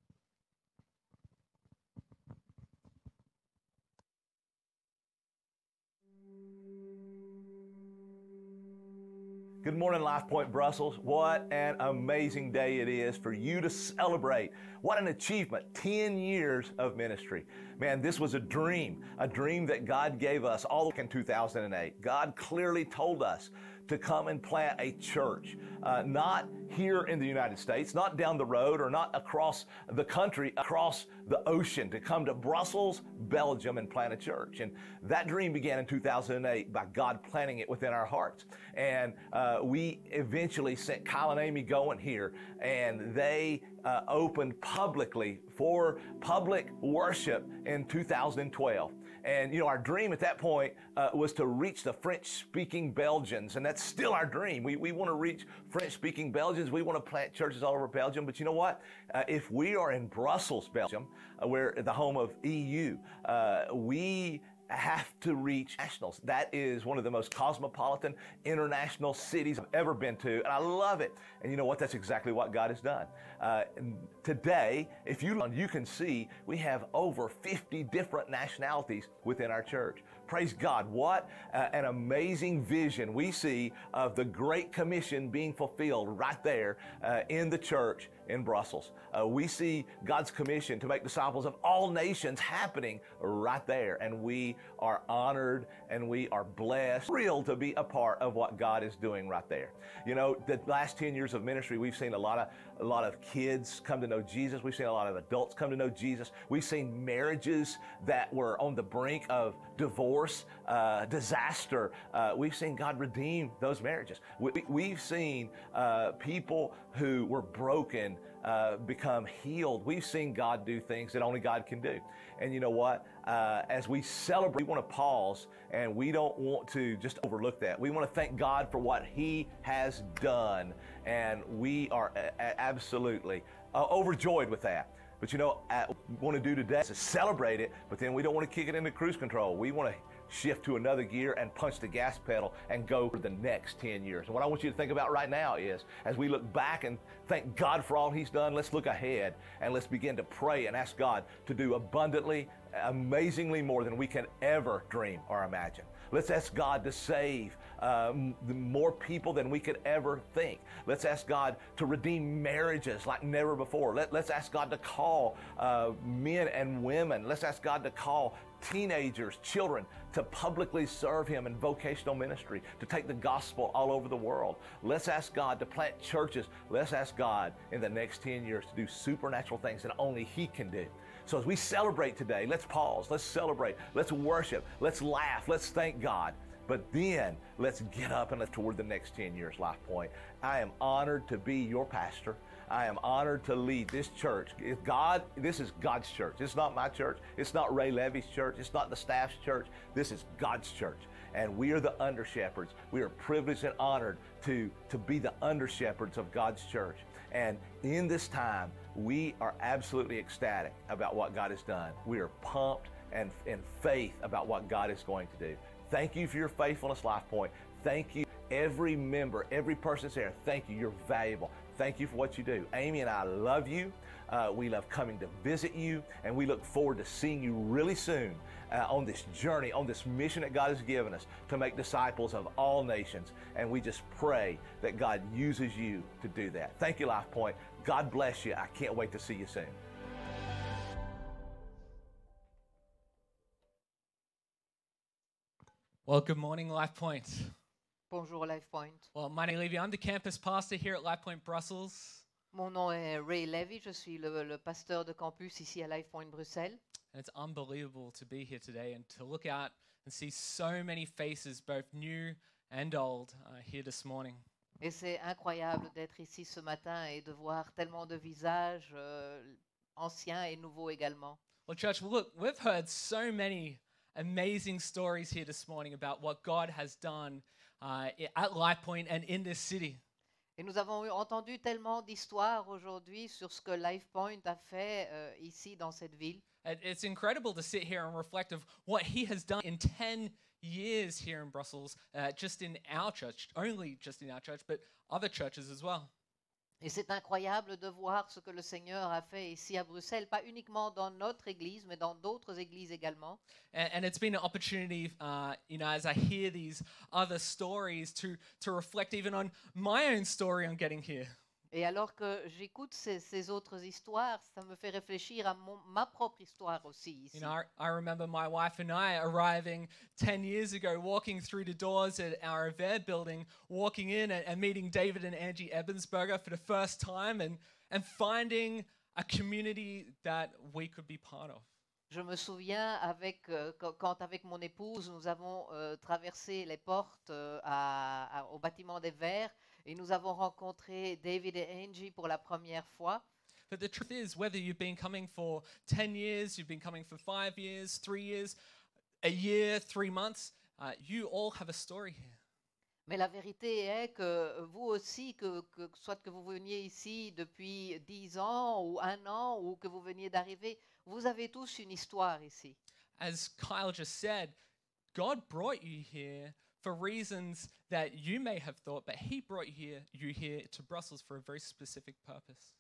[SPEAKER 9] Good morning, Life Point Brussels. What an amazing day it is for you to celebrate. What an achievement, 10 years of ministry. Man, this was a dream that God gave us all in 2008. God clearly told us to come and plant a church, not here in the United States, not down the road or not across the country, across the ocean, to come to Brussels, Belgium and plant a church. And that dream began in 2008 by God planting it within our hearts. And we eventually sent Kyle and Amy going here, and they opened publicly for public worship in 2012. And, you know, our dream at that point was to reach the French-speaking Belgians, and that's still our dream. We want to reach French-speaking Belgians. We want to plant churches all over Belgium. But you know what? If we are in Brussels, Belgium, we're the home of EU, we have to reach nationals. That is one of the most cosmopolitan international cities I've ever been to, and I love it. And you know what? That's exactly what God has done. Today, if you look, you can see we have over 50 different nationalities within our church. Praise God. What an amazing vision we see of the Great Commission being fulfilled right there in the church in Brussels. We see God's commission to make disciples of all nations happening right there, and we are honored and we are blessed, thrilled to be a part of what God is doing right there. You know, the last 10 years of ministry, we've seen a lot of kids come to know Jesus. We've seen a lot of adults come to know Jesus. We've seen marriages that were on the brink of divorce, disaster. We've seen God redeem those marriages. We've seen people who were broken become healed. We've seen God do things that only God can do. And you know what? As we celebrate, we want to pause, and we don't want to just overlook that. We want to thank God for what He has done, and we are absolutely overjoyed with that. But you know, what we want to do today is to celebrate it, but then we don't want to kick it into cruise control. We want to shift to another gear and punch the gas pedal and go for the next 10 years. And what I want you to think about right now is, as we look back and thank God for all He's done, let's look ahead and let's begin to pray and ask God to do abundantly amazingly more than we can ever dream or imagine. Let's ask God to save more people than we could ever think. Let's ask God to redeem marriages like never before. Let's ask God to call men and women. Let's ask God to call teenagers, children, to publicly serve Him in vocational ministry, to take the gospel all over the world. Let's ask God to plant churches. Let's ask God in the next 10 years to do supernatural things that only He can do. So as we celebrate today, let's pause, let's celebrate, let's worship, let's laugh, let's thank God. But then let's get up and let's toward the next 10 years, Life Point. I am honored to be your pastor. I am honored to lead this church. This is God's church. It's not my church. It's not Ray Levy's church. It's not the staff's church. This is God's church. And we are the under shepherds. We are privileged and honored to be the under shepherds of God's church. And in this time, we are absolutely ecstatic about what God has done. We are pumped and in faith about what God is going to do. Thank you for your faithfulness, Life Point. Thank you, every member, every person that's there. Thank you. You're valuable. Thank you for what you do. Amy and I love you. We love coming to visit you, and we look forward to seeing you really soon on this journey, on this mission that God has given us to make disciples of all nations. And we just pray that God uses you to do that. Thank you, Life Point. God bless you. I can't wait to see you soon.
[SPEAKER 10] Well, good morning, Life Point.
[SPEAKER 2] Bonjour Life Point.
[SPEAKER 10] Well, my name is Levy. I'm the campus pastor here at Life Point Brussels.
[SPEAKER 2] Mon nom est Ray Levy, je suis le pasteur de campus ici à Life Point Bruxelles.
[SPEAKER 10] And it's unbelievable to be here today and to look out and see so many faces, both new and old, here this morning.
[SPEAKER 2] Et c'est incroyable d'être ici ce matin et de voir tellement de visages anciens et nouveaux également.
[SPEAKER 10] Well, church, look, we've heard so many amazing stories here this morning about what God has done at Life Point and in this city.
[SPEAKER 2] Et nous avons entendu tellement d'histoires aujourd'hui sur ce que Life Point a fait ici dans cette ville.
[SPEAKER 10] It's incredible to sit here and reflect of what He has done in 10 years here in Brussels, just in our church, only just in our church, but other churches as well.
[SPEAKER 2] Et c'est incroyable de voir ce que le Seigneur a fait ici à Bruxelles, pas uniquement dans notre église, mais dans d'autres églises également.
[SPEAKER 10] And it's been an opportunity, as I hear these other stories, to reflect even on my own story on getting here.
[SPEAKER 2] Et alors que j'écoute ces autres histoires, ça me fait réfléchir à ma propre histoire aussi ici.
[SPEAKER 10] I remember my wife and I arriving 10 years ago, walking through the doors at our Aver building, walking in and meeting David and Angie Ebensberger for the first time and finding a community that we could be part of.
[SPEAKER 2] Je me souviens quand avec mon épouse, nous avons traversé les portes au bâtiment des Verts et nous avons rencontré David et Angie pour la première fois.
[SPEAKER 10] But the truth is, whether you've been coming for 10 years, you've been coming for 5 years, 3 years, a year, 3 months, you all have a story here.
[SPEAKER 2] Mais la vérité est que vous aussi, soit que vous veniez ici depuis 10 ans ou 1 an ou que vous veniez d'arriver, vous avez tous une histoire ici.
[SPEAKER 10] As Kyle just said, God brought you here for reasons that you may have thought, but He brought you here to Brussels for a very specific purpose.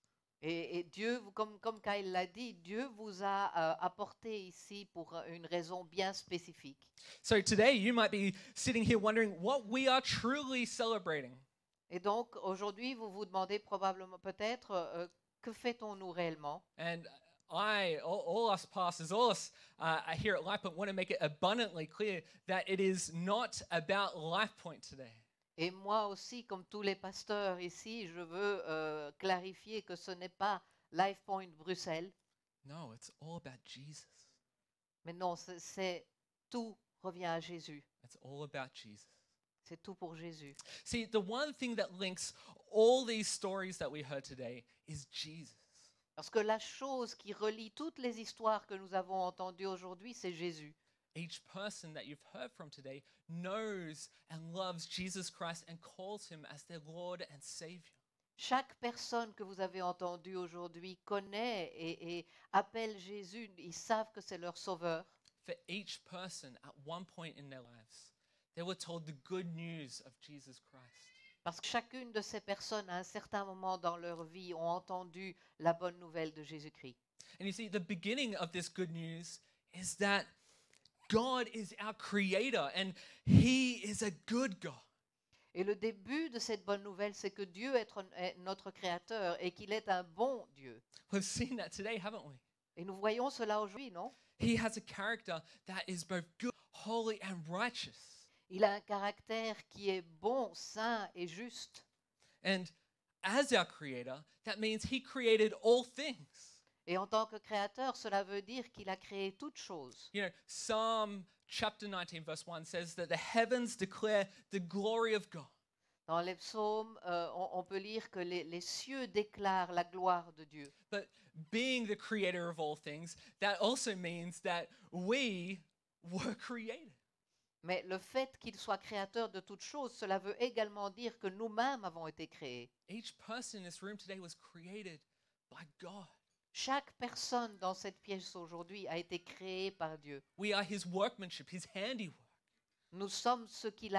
[SPEAKER 2] Et Dieu, comme Kyle l'a dit, Dieu vous a apporté ici pour une raison bien spécifique.
[SPEAKER 10] So today you might be sitting here wondering what we are truly celebrating.
[SPEAKER 2] Et donc aujourd'hui, vous vous demandez probablement peut-être que fait-on-nous réellement?
[SPEAKER 10] And all us pastors, all us here at Life Point want to make it abundantly clear that it is not about Life Point today.
[SPEAKER 2] Et moi aussi, comme tous les pasteurs ici, je veux clarifier que ce n'est pas Life Point Bruxelles.
[SPEAKER 10] No, it's all about Jesus.
[SPEAKER 2] Mais non, tout revient à Jésus.
[SPEAKER 10] It's all about Jesus.
[SPEAKER 2] C'est tout pour Jésus.
[SPEAKER 10] See, the one thing that links all these stories that we heard today is Jesus.
[SPEAKER 2] Parce que la chose qui relie toutes les histoires que nous avons entendues aujourd'hui, c'est Jésus.
[SPEAKER 10] Each person that you've heard from today knows and loves Jesus Christ and calls Him as their Lord and Savior.
[SPEAKER 2] Chaque personne que vous avez entendue aujourd'hui connaît et appelle Jésus. Ils savent que c'est leur sauveur.
[SPEAKER 10] For each person, at one point in their lives, they were told the good news of Jesus Christ.
[SPEAKER 2] Parce que chacune de ces personnes, à un certain moment dans leur vie, ont entendu la bonne nouvelle de Jésus-Christ.
[SPEAKER 10] And you see, the beginning of this good news is that God is our creator and he is a good God.
[SPEAKER 2] Et le début de cette bonne nouvelle, c'est que Dieu est notre créateur et qu'il est un bon Dieu.
[SPEAKER 10] We've seen that today, haven't we?
[SPEAKER 2] Et nous voyons cela aujourd'hui, non?
[SPEAKER 10] He has a character that is both good, holy, and righteous.
[SPEAKER 2] Il a un caractère qui est bon, saint et juste.
[SPEAKER 10] And as our creator, that means he created all things.
[SPEAKER 2] Et en tant que créateur, cela veut dire qu'il a créé toutes choses.
[SPEAKER 10] You know, Psalm chapter 19, verse 1 says that the heavens declare the glory of God.
[SPEAKER 2] Dans les psaumes, on peut lire que les cieux déclarent la gloire de Dieu.
[SPEAKER 10] But being the creator of all things, that also means that we were created.
[SPEAKER 2] Mais le fait qu'il soit créateur de toutes choses, cela veut également dire que nous-mêmes avons été créés.
[SPEAKER 10] Each person in this room today was created by God.
[SPEAKER 2] Chaque personne dans cette pièce aujourd'hui a été créée par Dieu.
[SPEAKER 10] We are his workmanship, his handiwork.
[SPEAKER 2] Nous sommes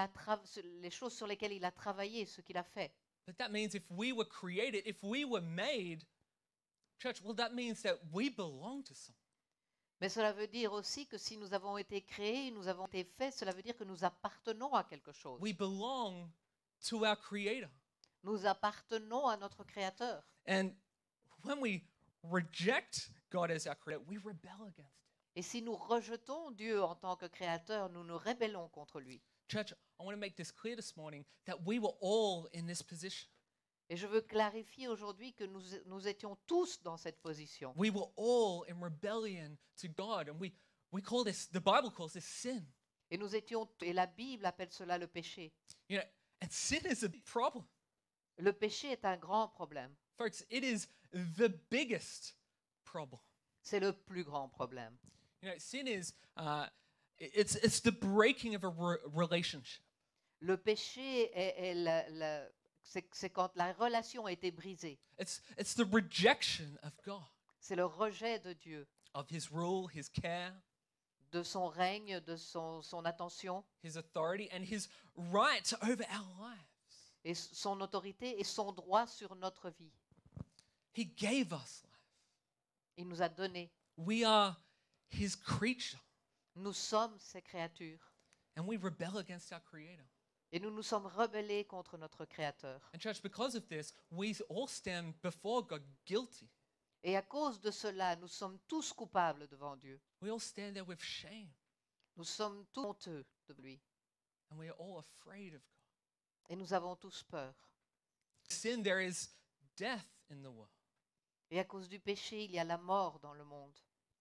[SPEAKER 2] les choses sur lesquelles il a travaillé, ce qu'il a fait.
[SPEAKER 10] But that means if we were created, if we were made, church, well, that means that we belong to someone.
[SPEAKER 2] Mais cela veut dire aussi que si nous avons été créés, nous avons été faits, cela veut dire que nous appartenons à quelque chose.
[SPEAKER 10] We belong to our creator.
[SPEAKER 2] Nous appartenons à notre créateur.
[SPEAKER 10] And when we reject God as our creator, we rebel against him.
[SPEAKER 2] Et si nous rejetons Dieu en tant que créateur, nous nous rébellons contre lui.
[SPEAKER 10] Church, I want to make this clear this morning that we were all in this position.
[SPEAKER 2] Et je veux clarifier aujourd'hui que nous étions tous dans cette position.
[SPEAKER 10] We were all in rebellion to God, and we call this, the Bible calls this sin.
[SPEAKER 2] Et et la Bible appelle cela le péché.
[SPEAKER 10] You know, and sin is a big problem.
[SPEAKER 2] Le péché est un grand problème.
[SPEAKER 10] Folks, it is the biggest problem.
[SPEAKER 2] C'est le plus grand problème.
[SPEAKER 10] You know, sin is, it's the breaking of a relationship.
[SPEAKER 2] Le péché c'est quand la relation a été brisée.
[SPEAKER 10] It's the rejection of God,
[SPEAKER 2] C'est le rejet de Dieu,
[SPEAKER 10] of his rule, his care,
[SPEAKER 2] de son règne, de son attention,
[SPEAKER 10] his authority, and his right over our lives.
[SPEAKER 2] et son autorité et son droit sur notre vie.
[SPEAKER 10] He gave us life.
[SPEAKER 2] Il nous a donné.
[SPEAKER 10] We are his creature,
[SPEAKER 2] Nous sommes ses créatures.
[SPEAKER 10] and we rebel against our creator.
[SPEAKER 2] Et nous nous sommes rebellés contre notre créateur.
[SPEAKER 10] And church, because of this, we all stand before God guilty.
[SPEAKER 2] Et à cause de cela, nous sommes tous coupables devant Dieu.
[SPEAKER 10] We all stand there with shame,
[SPEAKER 2] Nous sommes tous honteux de lui.
[SPEAKER 10] and we are all afraid of God.
[SPEAKER 2] Et nous avons tous peur.
[SPEAKER 10] Sin, there is death in the world.
[SPEAKER 2] Et à cause du péché, il y a la mort dans le monde.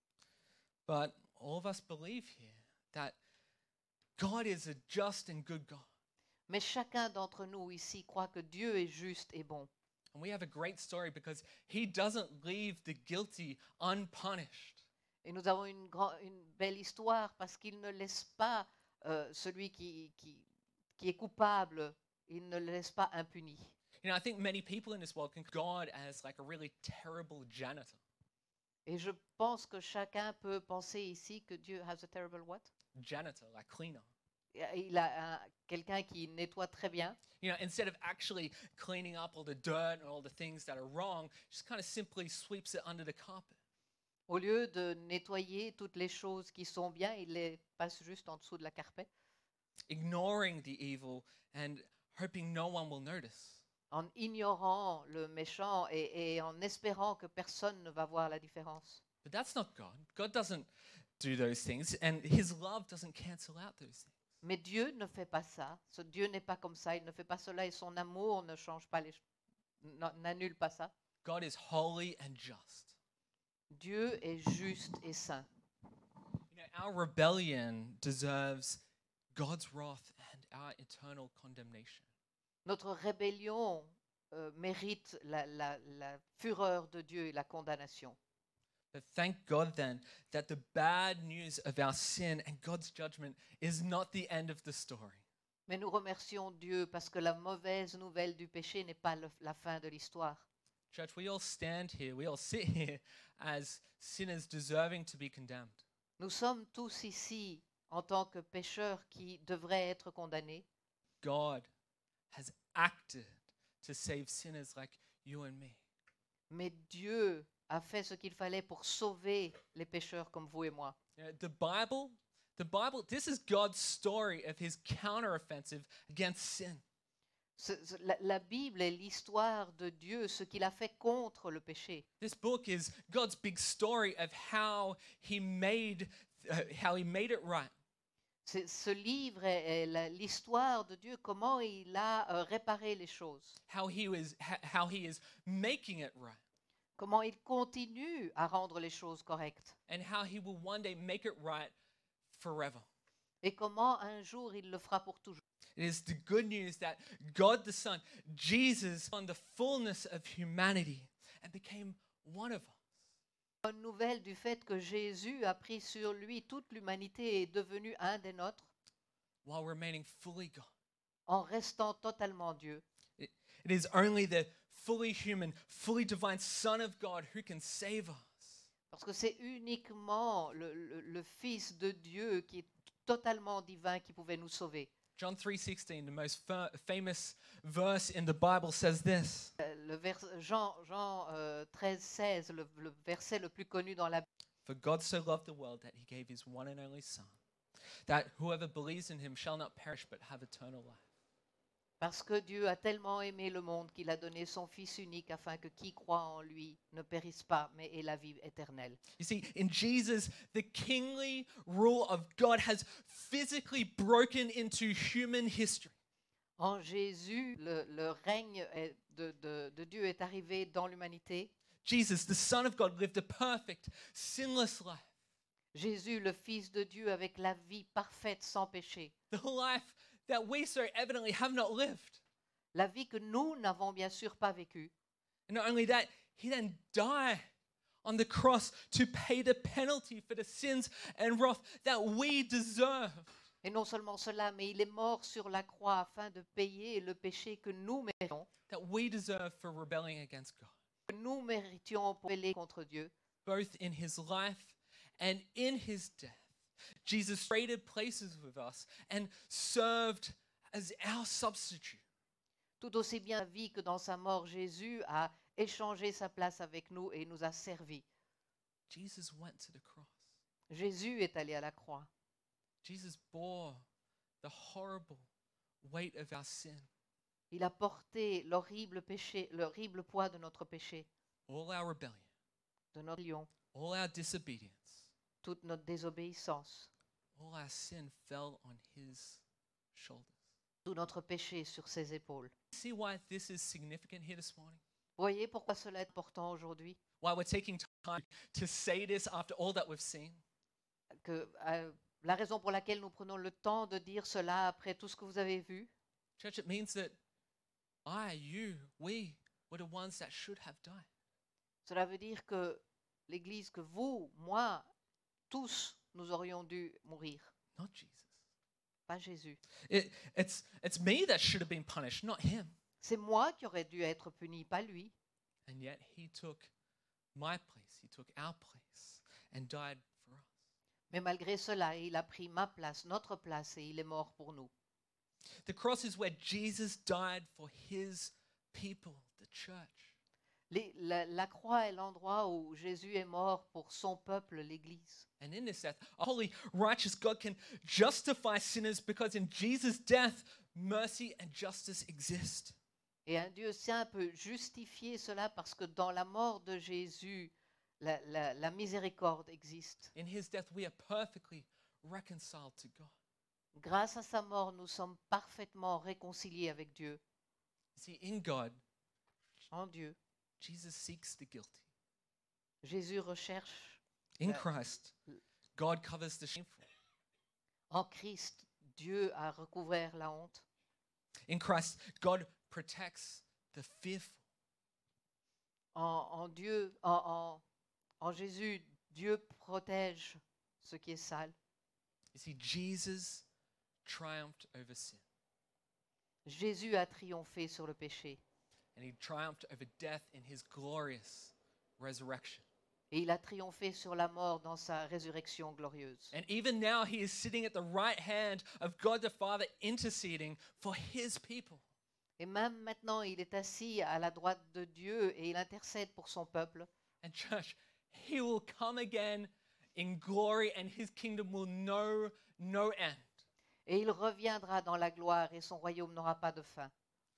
[SPEAKER 10] But all of us believe here that God is a just and good God.
[SPEAKER 2] Mais chacun d'entre nous ici croit que Dieu est juste et bon.
[SPEAKER 10] And we have a great story because he doesn't leave the guilty unpunished.
[SPEAKER 2] Et nous avons une belle histoire parce qu'il ne laisse pas celui qui est coupable, il ne le laisse pas impuni.
[SPEAKER 10] You know, I think many people in this world can God as like a really terrible janitor.
[SPEAKER 2] Et je pense que chacun peut penser ici que Dieu has a terrible what?
[SPEAKER 10] Janitor, like cleaner.
[SPEAKER 2] Il a quelqu'un qui nettoie très bien.
[SPEAKER 10] You know, instead of actually cleaning up all the dirt and all the things that are wrong, just kind of simply sweeps it under the carpet.
[SPEAKER 2] Au lieu de nettoyer toutes les choses qui sont bien, il les passe juste en dessous de la carpette,
[SPEAKER 10] Ignoring the evil and hoping no one will notice.
[SPEAKER 2] en ignorant le méchant et en espérant que personne ne va voir la différence.
[SPEAKER 10] But that's not God. God doesn't do those things, and his love doesn't cancel out those things.
[SPEAKER 2] Mais Dieu ne fait pas ça. Dieu n'est pas comme ça. Il ne fait pas cela et son amour ne change pas n'annule pas ça.
[SPEAKER 10] God is holy and just.
[SPEAKER 2] Dieu est juste et saint.
[SPEAKER 10] You know, our rebellion deserves God's wrath and our eternal condemnation.
[SPEAKER 2] Notre rébellion mérite la fureur de Dieu et la condamnation.
[SPEAKER 10] But thank God then that the bad news of our sin and God's judgment is not the end of the story.
[SPEAKER 2] Mais nous remercions Dieu parce que la mauvaise nouvelle du péché n'est pas la fin de l'histoire.
[SPEAKER 10] Church, we all stand here, we all sit here as sinners deserving to be condemned.
[SPEAKER 2] Nous sommes tous ici en tant que pécheurs qui devraient être condamnés.
[SPEAKER 10] God has acted to save sinners like you and me.
[SPEAKER 2] Mais Dieu a fait ce qu'il fallait pour sauver les pécheurs comme vous et moi.
[SPEAKER 10] The Bible, this is God's story of his counteroffensive against sin.
[SPEAKER 2] La Bible est l'histoire de Dieu, ce qu'il a fait contre le péché.
[SPEAKER 10] This book is God's big story of how he made it right.
[SPEAKER 2] Ce livre est l'histoire de Dieu, comment il a réparé les choses,
[SPEAKER 10] How he is making it right,
[SPEAKER 2] comment il continue à rendre les choses correctes
[SPEAKER 10] and how he will one day make it right forever.
[SPEAKER 2] et comment un jour il le fera pour toujours.
[SPEAKER 10] It is the good news that God the Son, Jesus, on the fullness of humanity and became one of us.
[SPEAKER 2] Bonne nouvelle du fait que Jésus a pris sur lui toute l'humanité et est devenu un des nôtres
[SPEAKER 10] While remaining fully God.
[SPEAKER 2] en restant totalement Dieu.
[SPEAKER 10] It is only the fully human, fully divine Son of God who can save us.
[SPEAKER 2] Parce que c'est uniquement le Fils de Dieu qui est totalement divin qui pouvait nous sauver.
[SPEAKER 10] John 3:16, the most famous verse in the Bible, says this.
[SPEAKER 2] Jean 13, 16, le verset le plus connu dans la Bible.
[SPEAKER 10] For God so loved the world that he gave his one and only Son, that whoever believes in him shall not perish but have eternal life.
[SPEAKER 2] Parce que Dieu a tellement aimé le monde qu'il a donné son Fils unique afin que qui croit en lui ne périsse pas, mais ait la vie éternelle.
[SPEAKER 10] You see, in Jesus, the kingly rule of God has physically broken into human history.
[SPEAKER 2] En Jésus, le règne de Dieu est arrivé dans l'humanité.
[SPEAKER 10] Jesus, the Son of God, lived a perfect, sinless life.
[SPEAKER 2] Jésus, le Fils de Dieu, avec la vie parfaite sans péché.
[SPEAKER 10] The life that we so evidently have not lived.
[SPEAKER 2] La vie que nous n'avons bien sûr pas vécue.
[SPEAKER 10] And not only that, he then died on the cross to pay the penalty for the sins and wrath that we deserve.
[SPEAKER 2] Et non seulement cela, mais il est mort sur la croix afin de payer le péché que nous méritons,
[SPEAKER 10] That we deserve for rebelling against God.
[SPEAKER 2] que nous méritions pour pécher contre Dieu.
[SPEAKER 10] Both in his life and in his death, Jesus traded places with us and served as our substitute.
[SPEAKER 2] Tout aussi bien dans sa vie que dans sa mort, Jésus a échangé sa place avec nous et nous a servi.
[SPEAKER 10] Jesus went to the cross.
[SPEAKER 2] Jésus est allé à la croix.
[SPEAKER 10] Jesus bore the horrible weight of our sin,
[SPEAKER 2] Il a porté l'horrible péché, l'horrible poids de notre péché,
[SPEAKER 10] all our rebellion,
[SPEAKER 2] de notre lion,
[SPEAKER 10] all our disobedience,
[SPEAKER 2] toute notre désobéissance,
[SPEAKER 10] all our sin fell on his shoulders.
[SPEAKER 2] tout notre péché sur ses épaules.
[SPEAKER 10] See why this is significant here this morning?
[SPEAKER 2] Vous voyez pourquoi cela est important aujourd'hui?
[SPEAKER 10] Why we're taking time to say this after all that we've seen?
[SPEAKER 2] La raison pour laquelle nous prenons le temps de dire cela après tout ce que vous avez vu,
[SPEAKER 10] Church, it means that we were the ones that should have died.
[SPEAKER 2] cela veut dire que l'Église, que vous, moi, tous, nous aurions dû mourir,
[SPEAKER 10] Not Jesus.
[SPEAKER 2] pas Jésus.
[SPEAKER 10] It's me that should have been punished, not him.
[SPEAKER 2] C'est moi qui aurais dû être puni, pas lui.
[SPEAKER 10] And yet he took my place, he took our place, and died for us.
[SPEAKER 2] Mais malgré cela, il a pris ma place, notre place, et il est mort pour nous.
[SPEAKER 10] The cross is where Jesus died for his people, the church.
[SPEAKER 2] La croix est l'endroit où Jésus est mort pour son peuple, l'Église.
[SPEAKER 10] And in this death, a holy, righteous God can justify sinners because in Jesus' death, mercy and justice exist.
[SPEAKER 2] Et un Dieu saint peut justifier cela parce que dans la mort de Jésus, la miséricorde existe.
[SPEAKER 10] In his death, we are perfectly reconciled to God.
[SPEAKER 2] Grâce à sa mort, nous sommes parfaitement réconciliés avec Dieu.
[SPEAKER 10] See, in God,
[SPEAKER 2] En Dieu,
[SPEAKER 10] Jesus seeks the guilty.
[SPEAKER 2] Jésus recherche.
[SPEAKER 10] In Christ, God covers the shameful.
[SPEAKER 2] En Christ, Dieu a recouvert la honte.
[SPEAKER 10] In Christ, God protects the fearful.
[SPEAKER 2] En Jésus, Dieu protège ce qui est sale.
[SPEAKER 10] You see, Jesus triumphed over sin,
[SPEAKER 2] Jésus a triomphé sur le péché.
[SPEAKER 10] and he triumphed over death in his glorious resurrection.
[SPEAKER 2] Et il a triomphé sur la mort dans sa résurrection glorieuse.
[SPEAKER 10] And even now, he is sitting at the right hand of God the Father, interceding for his people.
[SPEAKER 2] Et même maintenant, il est assis à la droite de Dieu et il intercède pour son peuple.
[SPEAKER 10] And church, he will come again in glory and his kingdom will know no end.
[SPEAKER 2] Et il reviendra dans la gloire et son royaume n'aura pas de fin.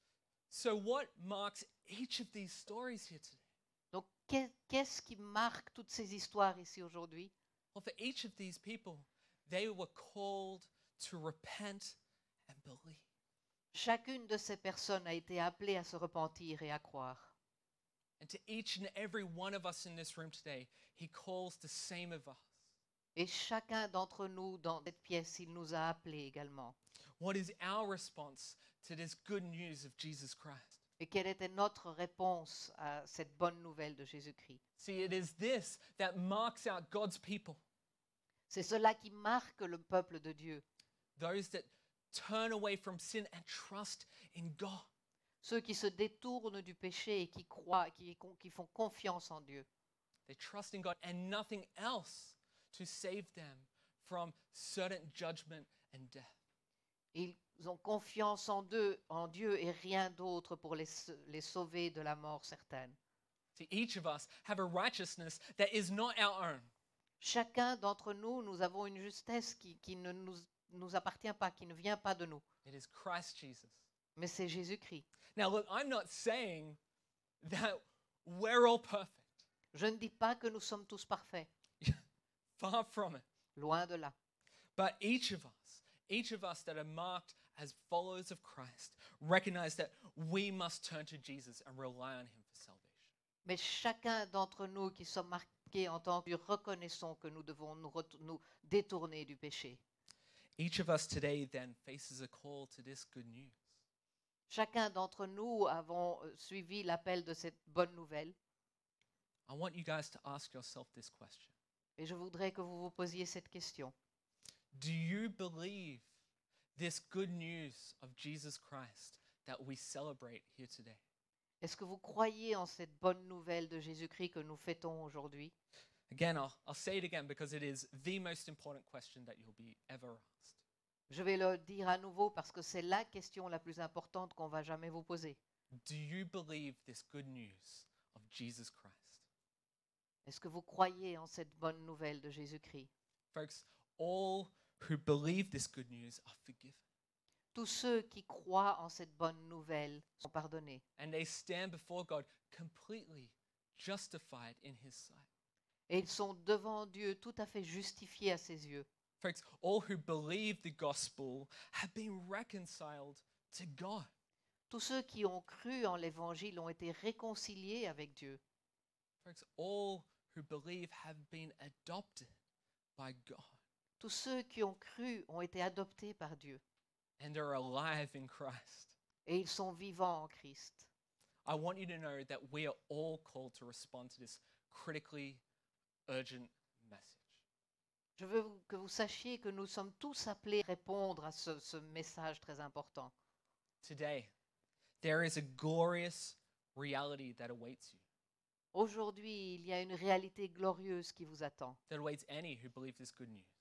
[SPEAKER 10] So what marks each of these stories here today?
[SPEAKER 2] Donc, qu'est-ce qui marque toutes ces histoires ici aujourd'hui?
[SPEAKER 10] Well, for each of these people, they were called to repent and believe.
[SPEAKER 2] Chacune de ces personnes a été appelée à se repentir et à croire.
[SPEAKER 10] And to each and every one of us in this room today, he calls the same of us.
[SPEAKER 2] Et chacun d'entre nous dans cette pièce, il nous a appelés également.
[SPEAKER 10] What is our response to this good news of Jesus Christ?
[SPEAKER 2] Et quelle était notre réponse à cette bonne nouvelle de Jésus-Christ?
[SPEAKER 10] See, it is this that marks out God's people,
[SPEAKER 2] C'est cela qui marque le peuple de Dieu.
[SPEAKER 10] those that turn away from sin and trust in God.
[SPEAKER 2] Ceux qui se détournent du péché et qui croient, qui font confiance en Dieu.
[SPEAKER 10] They trust in God and nothing else to save them from certain judgment and death.
[SPEAKER 2] Ils ont confiance en Dieu et rien d'autre pour les sauver de la mort certaine.
[SPEAKER 10] See, each of us have a righteousness that is not our own.
[SPEAKER 2] Chacun d'entre nous, nous avons une justesse qui ne nous appartient pas, qui ne vient pas de nous.
[SPEAKER 10] It is Christ Jesus.
[SPEAKER 2] Mais c'est Jésus-Christ.
[SPEAKER 10] Now, look, I'm not saying that we're all perfect.
[SPEAKER 2] Je ne dis pas que nous sommes tous parfaits,
[SPEAKER 10] Far from it.
[SPEAKER 2] loin de là.
[SPEAKER 10] But each of us that are marked as followers of Christ, recognize that we must turn to Jesus and rely on him for salvation.
[SPEAKER 2] Mais chacun d'entre nous qui sommes marqués en tant que reconnaissons que nous devons nous détourner du péché.
[SPEAKER 10] Each of us today then faces a call to this good news.
[SPEAKER 2] Chacun d'entre nous avons suivi l'appel de cette bonne nouvelle.
[SPEAKER 10] I want you guys to ask yourself this question.
[SPEAKER 2] Et je voudrais que vous vous posiez cette question.
[SPEAKER 10] Do you believe this good news of Jesus Christ that we celebrate here today?
[SPEAKER 2] Est-ce que vous croyez en cette bonne nouvelle de Jésus-Christ que nous fêtons aujourd'hui?
[SPEAKER 10] Again, I'll say it again because it is the most important question that you'll be ever asked.
[SPEAKER 2] Je vais le dire à nouveau parce que c'est la question la plus importante qu'on va jamais vous poser.
[SPEAKER 10] Do you believe this good news of Jesus Christ?
[SPEAKER 2] Est-ce que vous croyez en cette bonne nouvelle de Jésus-Christ?
[SPEAKER 10] Folks, all who believe this good news are forgiven.
[SPEAKER 2] Tous ceux qui croient en cette bonne nouvelle sont pardonnés.
[SPEAKER 10] And they stand before God completely justified in his sight.
[SPEAKER 2] Et ils sont devant Dieu tout à fait justifiés à ses yeux.
[SPEAKER 10] Folks, all who believe the gospel have been reconciled to God.
[SPEAKER 2] Tous ceux qui ont cru en l'Évangile ont été réconciliés avec Dieu.
[SPEAKER 10] Folks, all who believe have been adopted by God.
[SPEAKER 2] Tous ceux qui ont cru ont été adoptés par Dieu.
[SPEAKER 10] And are alive in Christ.
[SPEAKER 2] Et ils sont vivants en Christ.
[SPEAKER 10] I want you to know that we are all called to respond to this critically urgent message.
[SPEAKER 2] Je veux que vous sachiez que nous sommes tous appelés à répondre à ce message très important.
[SPEAKER 10] Today, there is a glorious reality that awaits you,
[SPEAKER 2] Aujourd'hui, il y a une réalité glorieuse qui vous attend,
[SPEAKER 10] that awaits any who believe this good news.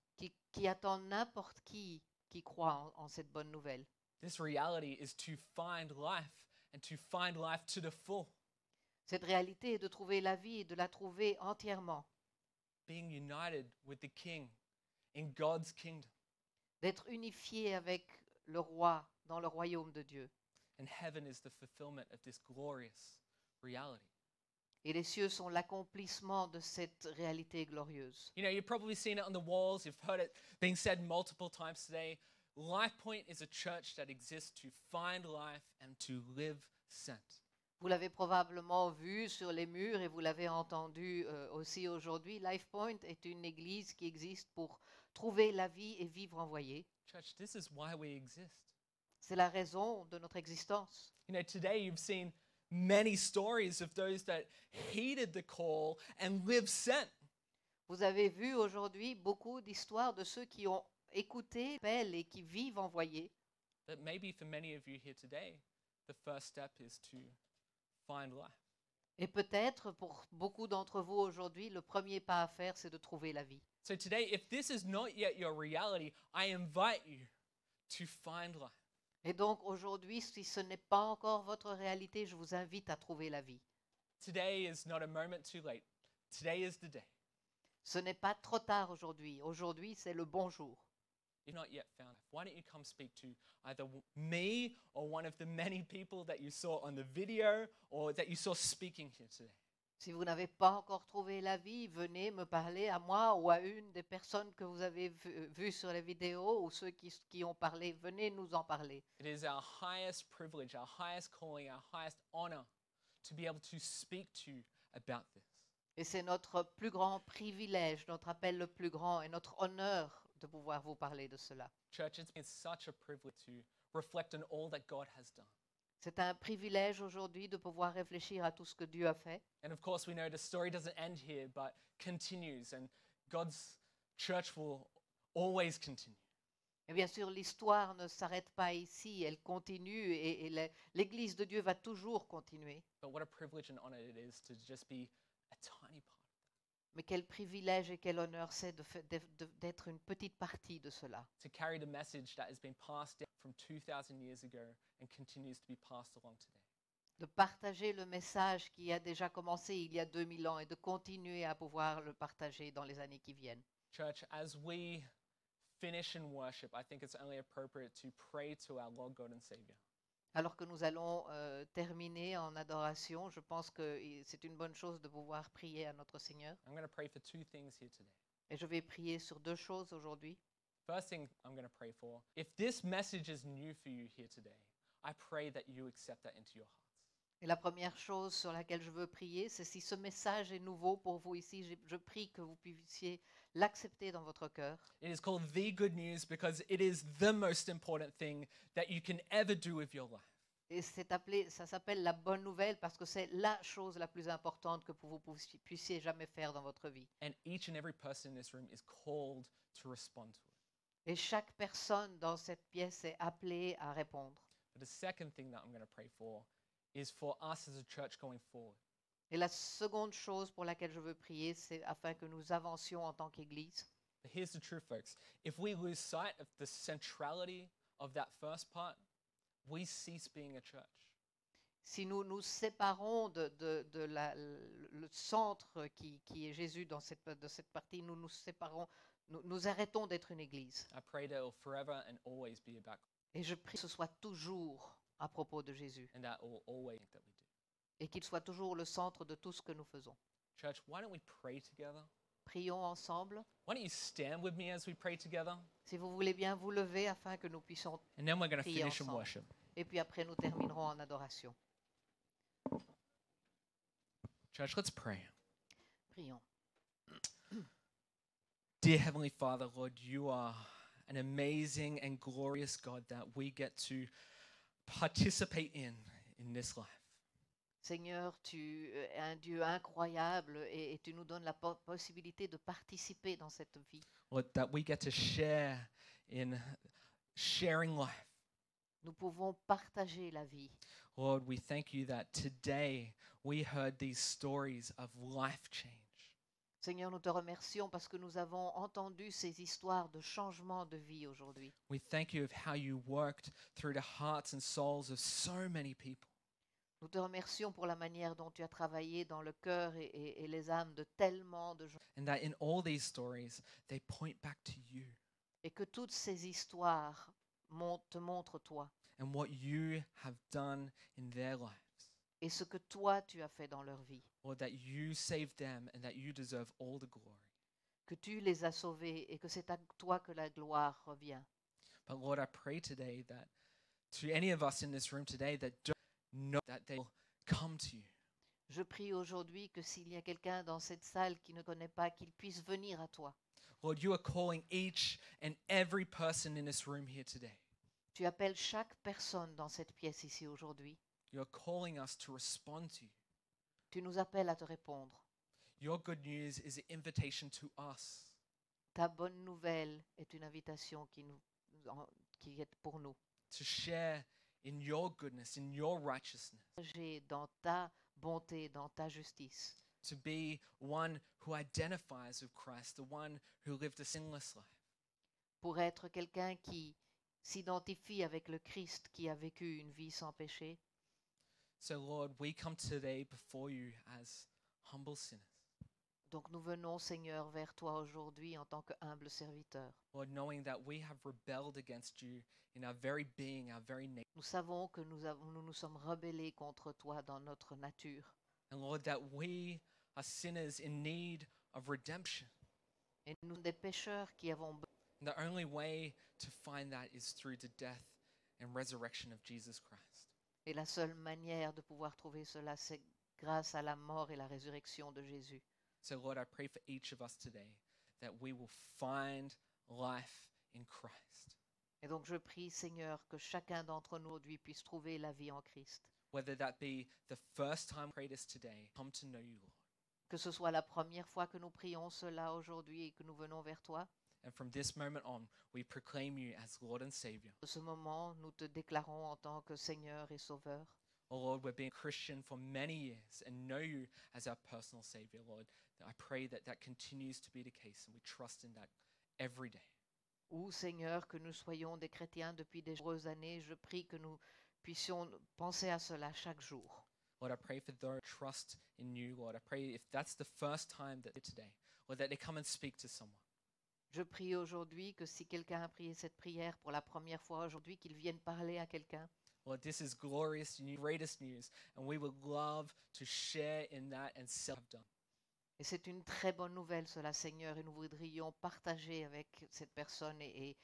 [SPEAKER 2] qui attend n'importe qui croit en cette bonne nouvelle.
[SPEAKER 10] This reality is to find life and to find life to the full,
[SPEAKER 2] Cette réalité est de trouver la vie et de la trouver entièrement,
[SPEAKER 10] being united with the King in God's kingdom.
[SPEAKER 2] d'être unifié avec le roi dans le royaume de Dieu.
[SPEAKER 10] And heaven is the fulfillment of this glorious reality.
[SPEAKER 2] Et les cieux sont l'accomplissement de cette réalité glorieuse.
[SPEAKER 10] You know, you've probably seen it on the walls, you've heard it being said multiple times today. Life Point is a church that exists to find life and to live sent.
[SPEAKER 2] Vous l'avez probablement vu sur les murs et vous l'avez entendu aussi aujourd'hui. LifePoint est une église qui existe pour trouver la vie et vivre envoyé.
[SPEAKER 10] Church, this is why we exist.
[SPEAKER 2] C'est la raison de notre existence.
[SPEAKER 10] You know, today you've seen many stories of those that heeded the call and lived sent.
[SPEAKER 2] Vous avez vu aujourd'hui beaucoup d'histoires de ceux qui ont écouté l'appel et qui vivent envoyés.
[SPEAKER 10] That maybe for many of you here today, the first step is to find life.
[SPEAKER 2] Et peut-être pour beaucoup d'entre vous aujourd'hui, le premier pas à faire, c'est de trouver la vie.
[SPEAKER 10] So today, if this is not yet your reality, I invite you to find life.
[SPEAKER 2] Et donc aujourd'hui, si ce n'est pas encore votre réalité, je vous invite à trouver la vie.
[SPEAKER 10] Today is not a moment too late. Today is the day.
[SPEAKER 2] Ce n'est pas trop tard aujourd'hui. Aujourd'hui, c'est le bon jour.
[SPEAKER 10] If not yet found, why don't you come speak to either me or one of the many people that you saw on the video or that you saw speaking here today.
[SPEAKER 2] Si vous n'avez pas encore trouvé la vie, venez me parler à moi ou à une des personnes que vous avez vues sur les vidéos ou ceux qui ont parlé. Venez nous en parler.
[SPEAKER 10] It is our highest privilege, our highest calling, our highest honor to be able to speak to you about this.
[SPEAKER 2] Et c'est notre plus grand privilège, notre appel le plus grand et notre honneur de pouvoir vous parler de cela.
[SPEAKER 10] Church, it's been such a privilege to reflect on all that God has done.
[SPEAKER 2] C'est un privilège aujourd'hui de pouvoir réfléchir à tout ce que Dieu a fait.
[SPEAKER 10] And of course, we know the story doesn't end here, but continues, and God's church will always continue.
[SPEAKER 2] Et bien sûr, l'histoire ne s'arrête pas ici, elle continue et l'Église de Dieu va toujours continuer.
[SPEAKER 10] But what a privilege and honor it is to just be a tiny part.
[SPEAKER 2] Mais quel privilège et quel honneur c'est d'être une petite partie de cela.
[SPEAKER 10] To carry the message that has been passed down from 2,000 years ago and continues to be passed along today.
[SPEAKER 2] De partager le message qui a déjà commencé il y a 2000 ans et de continuer à pouvoir le partager dans les années qui viennent.
[SPEAKER 10] Church, as we finish in worship, I think it's only appropriate to pray to our Lord God and Savior.
[SPEAKER 2] Alors que nous allons terminer en adoration, je pense que c'est une bonne chose de pouvoir prier à notre Seigneur.
[SPEAKER 10] I'm going to pray for two things here today.
[SPEAKER 2] Et je vais prier sur deux choses aujourd'hui.
[SPEAKER 10] First thing I'm going to pray for, if this message is new for you here today, I pray that you accept that into your hearts.
[SPEAKER 2] Et la première chose sur laquelle je veux prier, c'est si ce message est nouveau pour vous ici, je prie que vous puissiez l'accepter dans votre cœur.
[SPEAKER 10] It is called the good news because it is the most important thing that you can ever do with your life.
[SPEAKER 2] Et ça s'appelle la bonne nouvelle parce que c'est la chose la plus importante que vous puissiez jamais faire dans votre vie.
[SPEAKER 10] And each and every person in this room is called to respond to it.
[SPEAKER 2] Et chaque personne dans cette pièce est appelée à répondre.
[SPEAKER 10] But the second thing that I'm going to pray for is for us as a church going forward.
[SPEAKER 2] Et la seconde chose pour laquelle je veux prier, c'est afin que nous avancions en tant qu'Église.
[SPEAKER 10] But here's the truth, folks. If we lose sight of the centrality of that first part, we cease being a church.
[SPEAKER 2] Si nous nous séparons le centre qui est Jésus de cette partie, nous nous séparons, nous arrêtons d'être une Église.
[SPEAKER 10] I pray that it will forever and always be about God,
[SPEAKER 2] Et je prie que ce soit toujours à propos de Jésus
[SPEAKER 10] and that will always think that we do.
[SPEAKER 2] et qu'il soit toujours le centre de tout ce que nous faisons.
[SPEAKER 10] Church, why don't we pray together?
[SPEAKER 2] Prions ensemble.
[SPEAKER 10] Why don't you stand with me as we pray together?
[SPEAKER 2] Si vous voulez bien vous lever afin que nous puissions
[SPEAKER 10] And then we're going to
[SPEAKER 2] prier
[SPEAKER 10] finish in
[SPEAKER 2] ensemble.
[SPEAKER 10] worship.
[SPEAKER 2] Et puis après, nous terminerons en adoration.
[SPEAKER 10] Church, let's pray.
[SPEAKER 2] Prions.
[SPEAKER 10] Dear Heavenly Father, Lord, you are an amazing and glorious God that we get to participate in this life.
[SPEAKER 2] Seigneur, tu es un Dieu incroyable et tu nous donnes la possibilité de participer dans cette vie.
[SPEAKER 10] Lord, that we get to share in sharing life.
[SPEAKER 2] Nous pouvons partager la vie.
[SPEAKER 10] Lord, we thank you that today we heard these stories of life change.
[SPEAKER 2] Seigneur, nous te remercions parce que nous avons entendu ces histoires de changement de vie aujourd'hui.
[SPEAKER 10] We thank you of how you worked through the hearts and souls of so many people.
[SPEAKER 2] Nous te remercions pour la manière dont tu as travaillé dans le cœur et les âmes de tellement de gens.
[SPEAKER 10] And that in all these stories, they point back to you
[SPEAKER 2] Et que toutes ces histoires te montrent toi
[SPEAKER 10] and what you have done in their lives.
[SPEAKER 2] et ce que toi tu as fait dans leur vie.
[SPEAKER 10] Lord, that you saved them and that you deserve all the glory.
[SPEAKER 2] Que tu les as sauvés et que c'est à toi que la gloire revient.
[SPEAKER 10] But Lord, I pray today that to any of us in this room today that don't know that they will come to you.
[SPEAKER 2] Je prie aujourd'hui que s'il y a quelqu'un dans cette salle qui ne connaît pas, qu'il puisse venir à toi.
[SPEAKER 10] Lord, you are calling each and every person in this room here today.
[SPEAKER 2] Tu appelles chaque personne dans cette pièce ici aujourd'hui.
[SPEAKER 10] You are calling us to respond to you.
[SPEAKER 2] Tu nous appelles à te répondre.
[SPEAKER 10] Your good news is an invitation to us.
[SPEAKER 2] Ta bonne nouvelle est une invitation qui est pour nous.
[SPEAKER 10] To share in your goodness, in your righteousness.
[SPEAKER 2] J'ai dans ta bonté, dans ta justice.
[SPEAKER 10] To be one who identifies with Christ, the one who lived a sinless life.
[SPEAKER 2] Pour être quelqu'un qui s'identifie avec le Christ qui a vécu une vie sans péché.
[SPEAKER 10] So, Lord, we come today before you as humble sinners.
[SPEAKER 2] Donc nous venons, Seigneur, vers toi aujourd'hui en tant que humble serviteur.
[SPEAKER 10] Lord, knowing that we have rebelled against you in our very being, our very nature.
[SPEAKER 2] Nous savons que nous nous sommes rebellés contre toi dans notre nature.
[SPEAKER 10] And Lord, that we are sinners in need of redemption.
[SPEAKER 2] Et nous sommes des pécheurs qui avons besoin.
[SPEAKER 10] And the only way to find that is through the death and resurrection of Jesus Christ.
[SPEAKER 2] Et la seule manière de pouvoir trouver cela, c'est grâce à la mort et la résurrection de Jésus.
[SPEAKER 10] So, Lord, I pray for each of us today that we will find life in Christ.
[SPEAKER 2] Et donc je prie, Seigneur, que chacun d'entre nous aujourd'hui puisse trouver la vie en Christ.
[SPEAKER 10] Whether that be the first time we pray this today, come to know you, Lord.
[SPEAKER 2] Que ce soit la première fois que nous prions cela aujourd'hui et que nous venons vers toi.
[SPEAKER 10] And from this moment on, we proclaim you as Lord and Savior.
[SPEAKER 2] De ce moment, nous te déclarons en tant que Seigneur et Sauveur.
[SPEAKER 10] Oh Lord, we've been Christian for many years and know you as our personal Savior, Lord. I pray that that continues to be the case and we trust in that every day.
[SPEAKER 2] Ou Seigneur, que nous soyons des chrétiens depuis de nombreuses années, je prie que nous puissions penser à cela chaque jour.
[SPEAKER 10] Lord, I pray for those who trust in you, Lord. I pray if that's the first time that they're today, or that they come and speak to someone.
[SPEAKER 2] Je prie aujourd'hui que si quelqu'un a prié cette prière pour la première fois aujourd'hui, qu'il vienne parler à quelqu'un.
[SPEAKER 10] Lord, this is glorious news, greatest news, and we would love to share in that and have done.
[SPEAKER 2] Et c'est une très bonne nouvelle cela, Seigneur, et nous voudrions partager avec cette personne et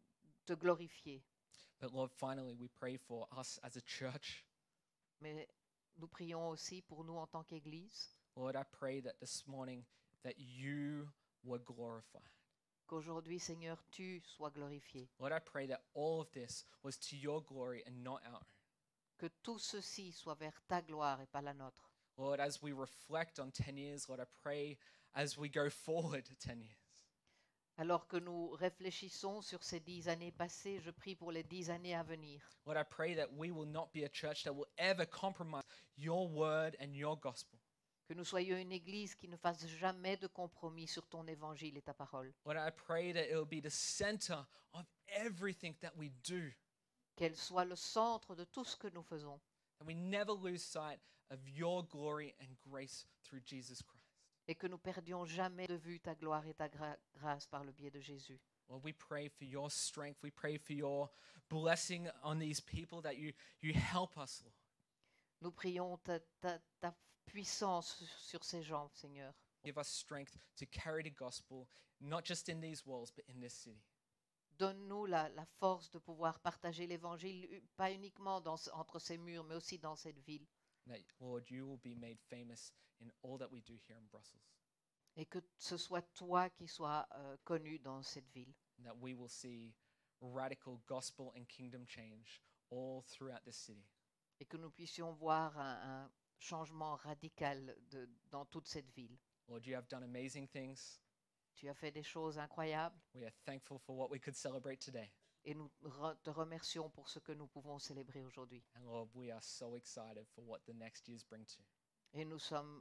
[SPEAKER 2] te glorifier.
[SPEAKER 10] But Lord, finally, we pray for us as a church.
[SPEAKER 2] Mais nous prions aussi pour nous en tant qu'Église,
[SPEAKER 10] Lord, I pray that this morning that you were glorified.
[SPEAKER 2] qu'aujourd'hui, Seigneur, tu sois glorifié,
[SPEAKER 10] Lord, I pray that all of this was to your glory and not our own.
[SPEAKER 2] que tout ceci soit vers ta gloire et pas la nôtre.
[SPEAKER 10] Lord, as we reflect on 10 years, Lord, I pray as we go forward 10 years.
[SPEAKER 2] Alors que nous réfléchissons sur ces 10 années passées, je prie pour les 10 années à venir.
[SPEAKER 10] Lord, I pray that we will not be a church that will ever compromise your word and your gospel.
[SPEAKER 2] Que nous soyons une Église qui ne fasse jamais de compromis sur ton évangile et ta parole.
[SPEAKER 10] Lord, I pray that it will be the center of everything that we do.
[SPEAKER 2] Qu'elle soit le centre de tout ce que nous faisons.
[SPEAKER 10] And we never lose sight of your glory and grace through Jesus Christ.
[SPEAKER 2] Et que nous perdions jamais de vue ta gloire et ta grâce par le biais de Jésus.
[SPEAKER 10] Lord, we pray for your strength. We pray for your blessing on these people, that you help us, Lord.
[SPEAKER 2] Nous prions ta puissance sur ces gens, Seigneur.
[SPEAKER 10] Give us strength to carry the gospel, not just in these walls, but in this city.
[SPEAKER 2] Donne-nous la force de pouvoir partager l'évangile, pas uniquement entre ces murs, mais aussi dans cette ville.
[SPEAKER 10] That, Lord, you will be made famous in all that we do here in Brussels.
[SPEAKER 2] Et que ce soit toi qui sois connu dans cette ville.
[SPEAKER 10] And that we will see radical gospel and kingdom change all throughout this city.
[SPEAKER 2] Et que nous puissions voir un changement radical dans toute cette ville.
[SPEAKER 10] Lord, you have done amazing things.
[SPEAKER 2] Tu as fait des choses incroyables
[SPEAKER 10] We are thankful for what we could celebrate today.
[SPEAKER 2] et nous te remercions pour ce que nous pouvons célébrer aujourd'hui.
[SPEAKER 10] And Lord, we are so excited for what the next years bring to.
[SPEAKER 2] Et nous sommes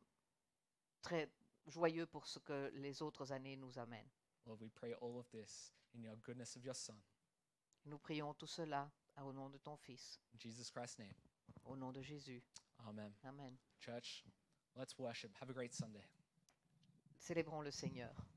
[SPEAKER 2] très joyeux pour ce que les autres années nous amènent.
[SPEAKER 10] Lord, we pray all of this in your goodness of your Son.
[SPEAKER 2] Nous prions tout cela au nom de ton Fils,
[SPEAKER 10] In Jesus Christ's name,
[SPEAKER 2] au nom de Jésus.
[SPEAKER 10] amen.
[SPEAKER 2] Amen.
[SPEAKER 10] Church, let's worship. Have a great Sunday.
[SPEAKER 2] Célébrons le Seigneur.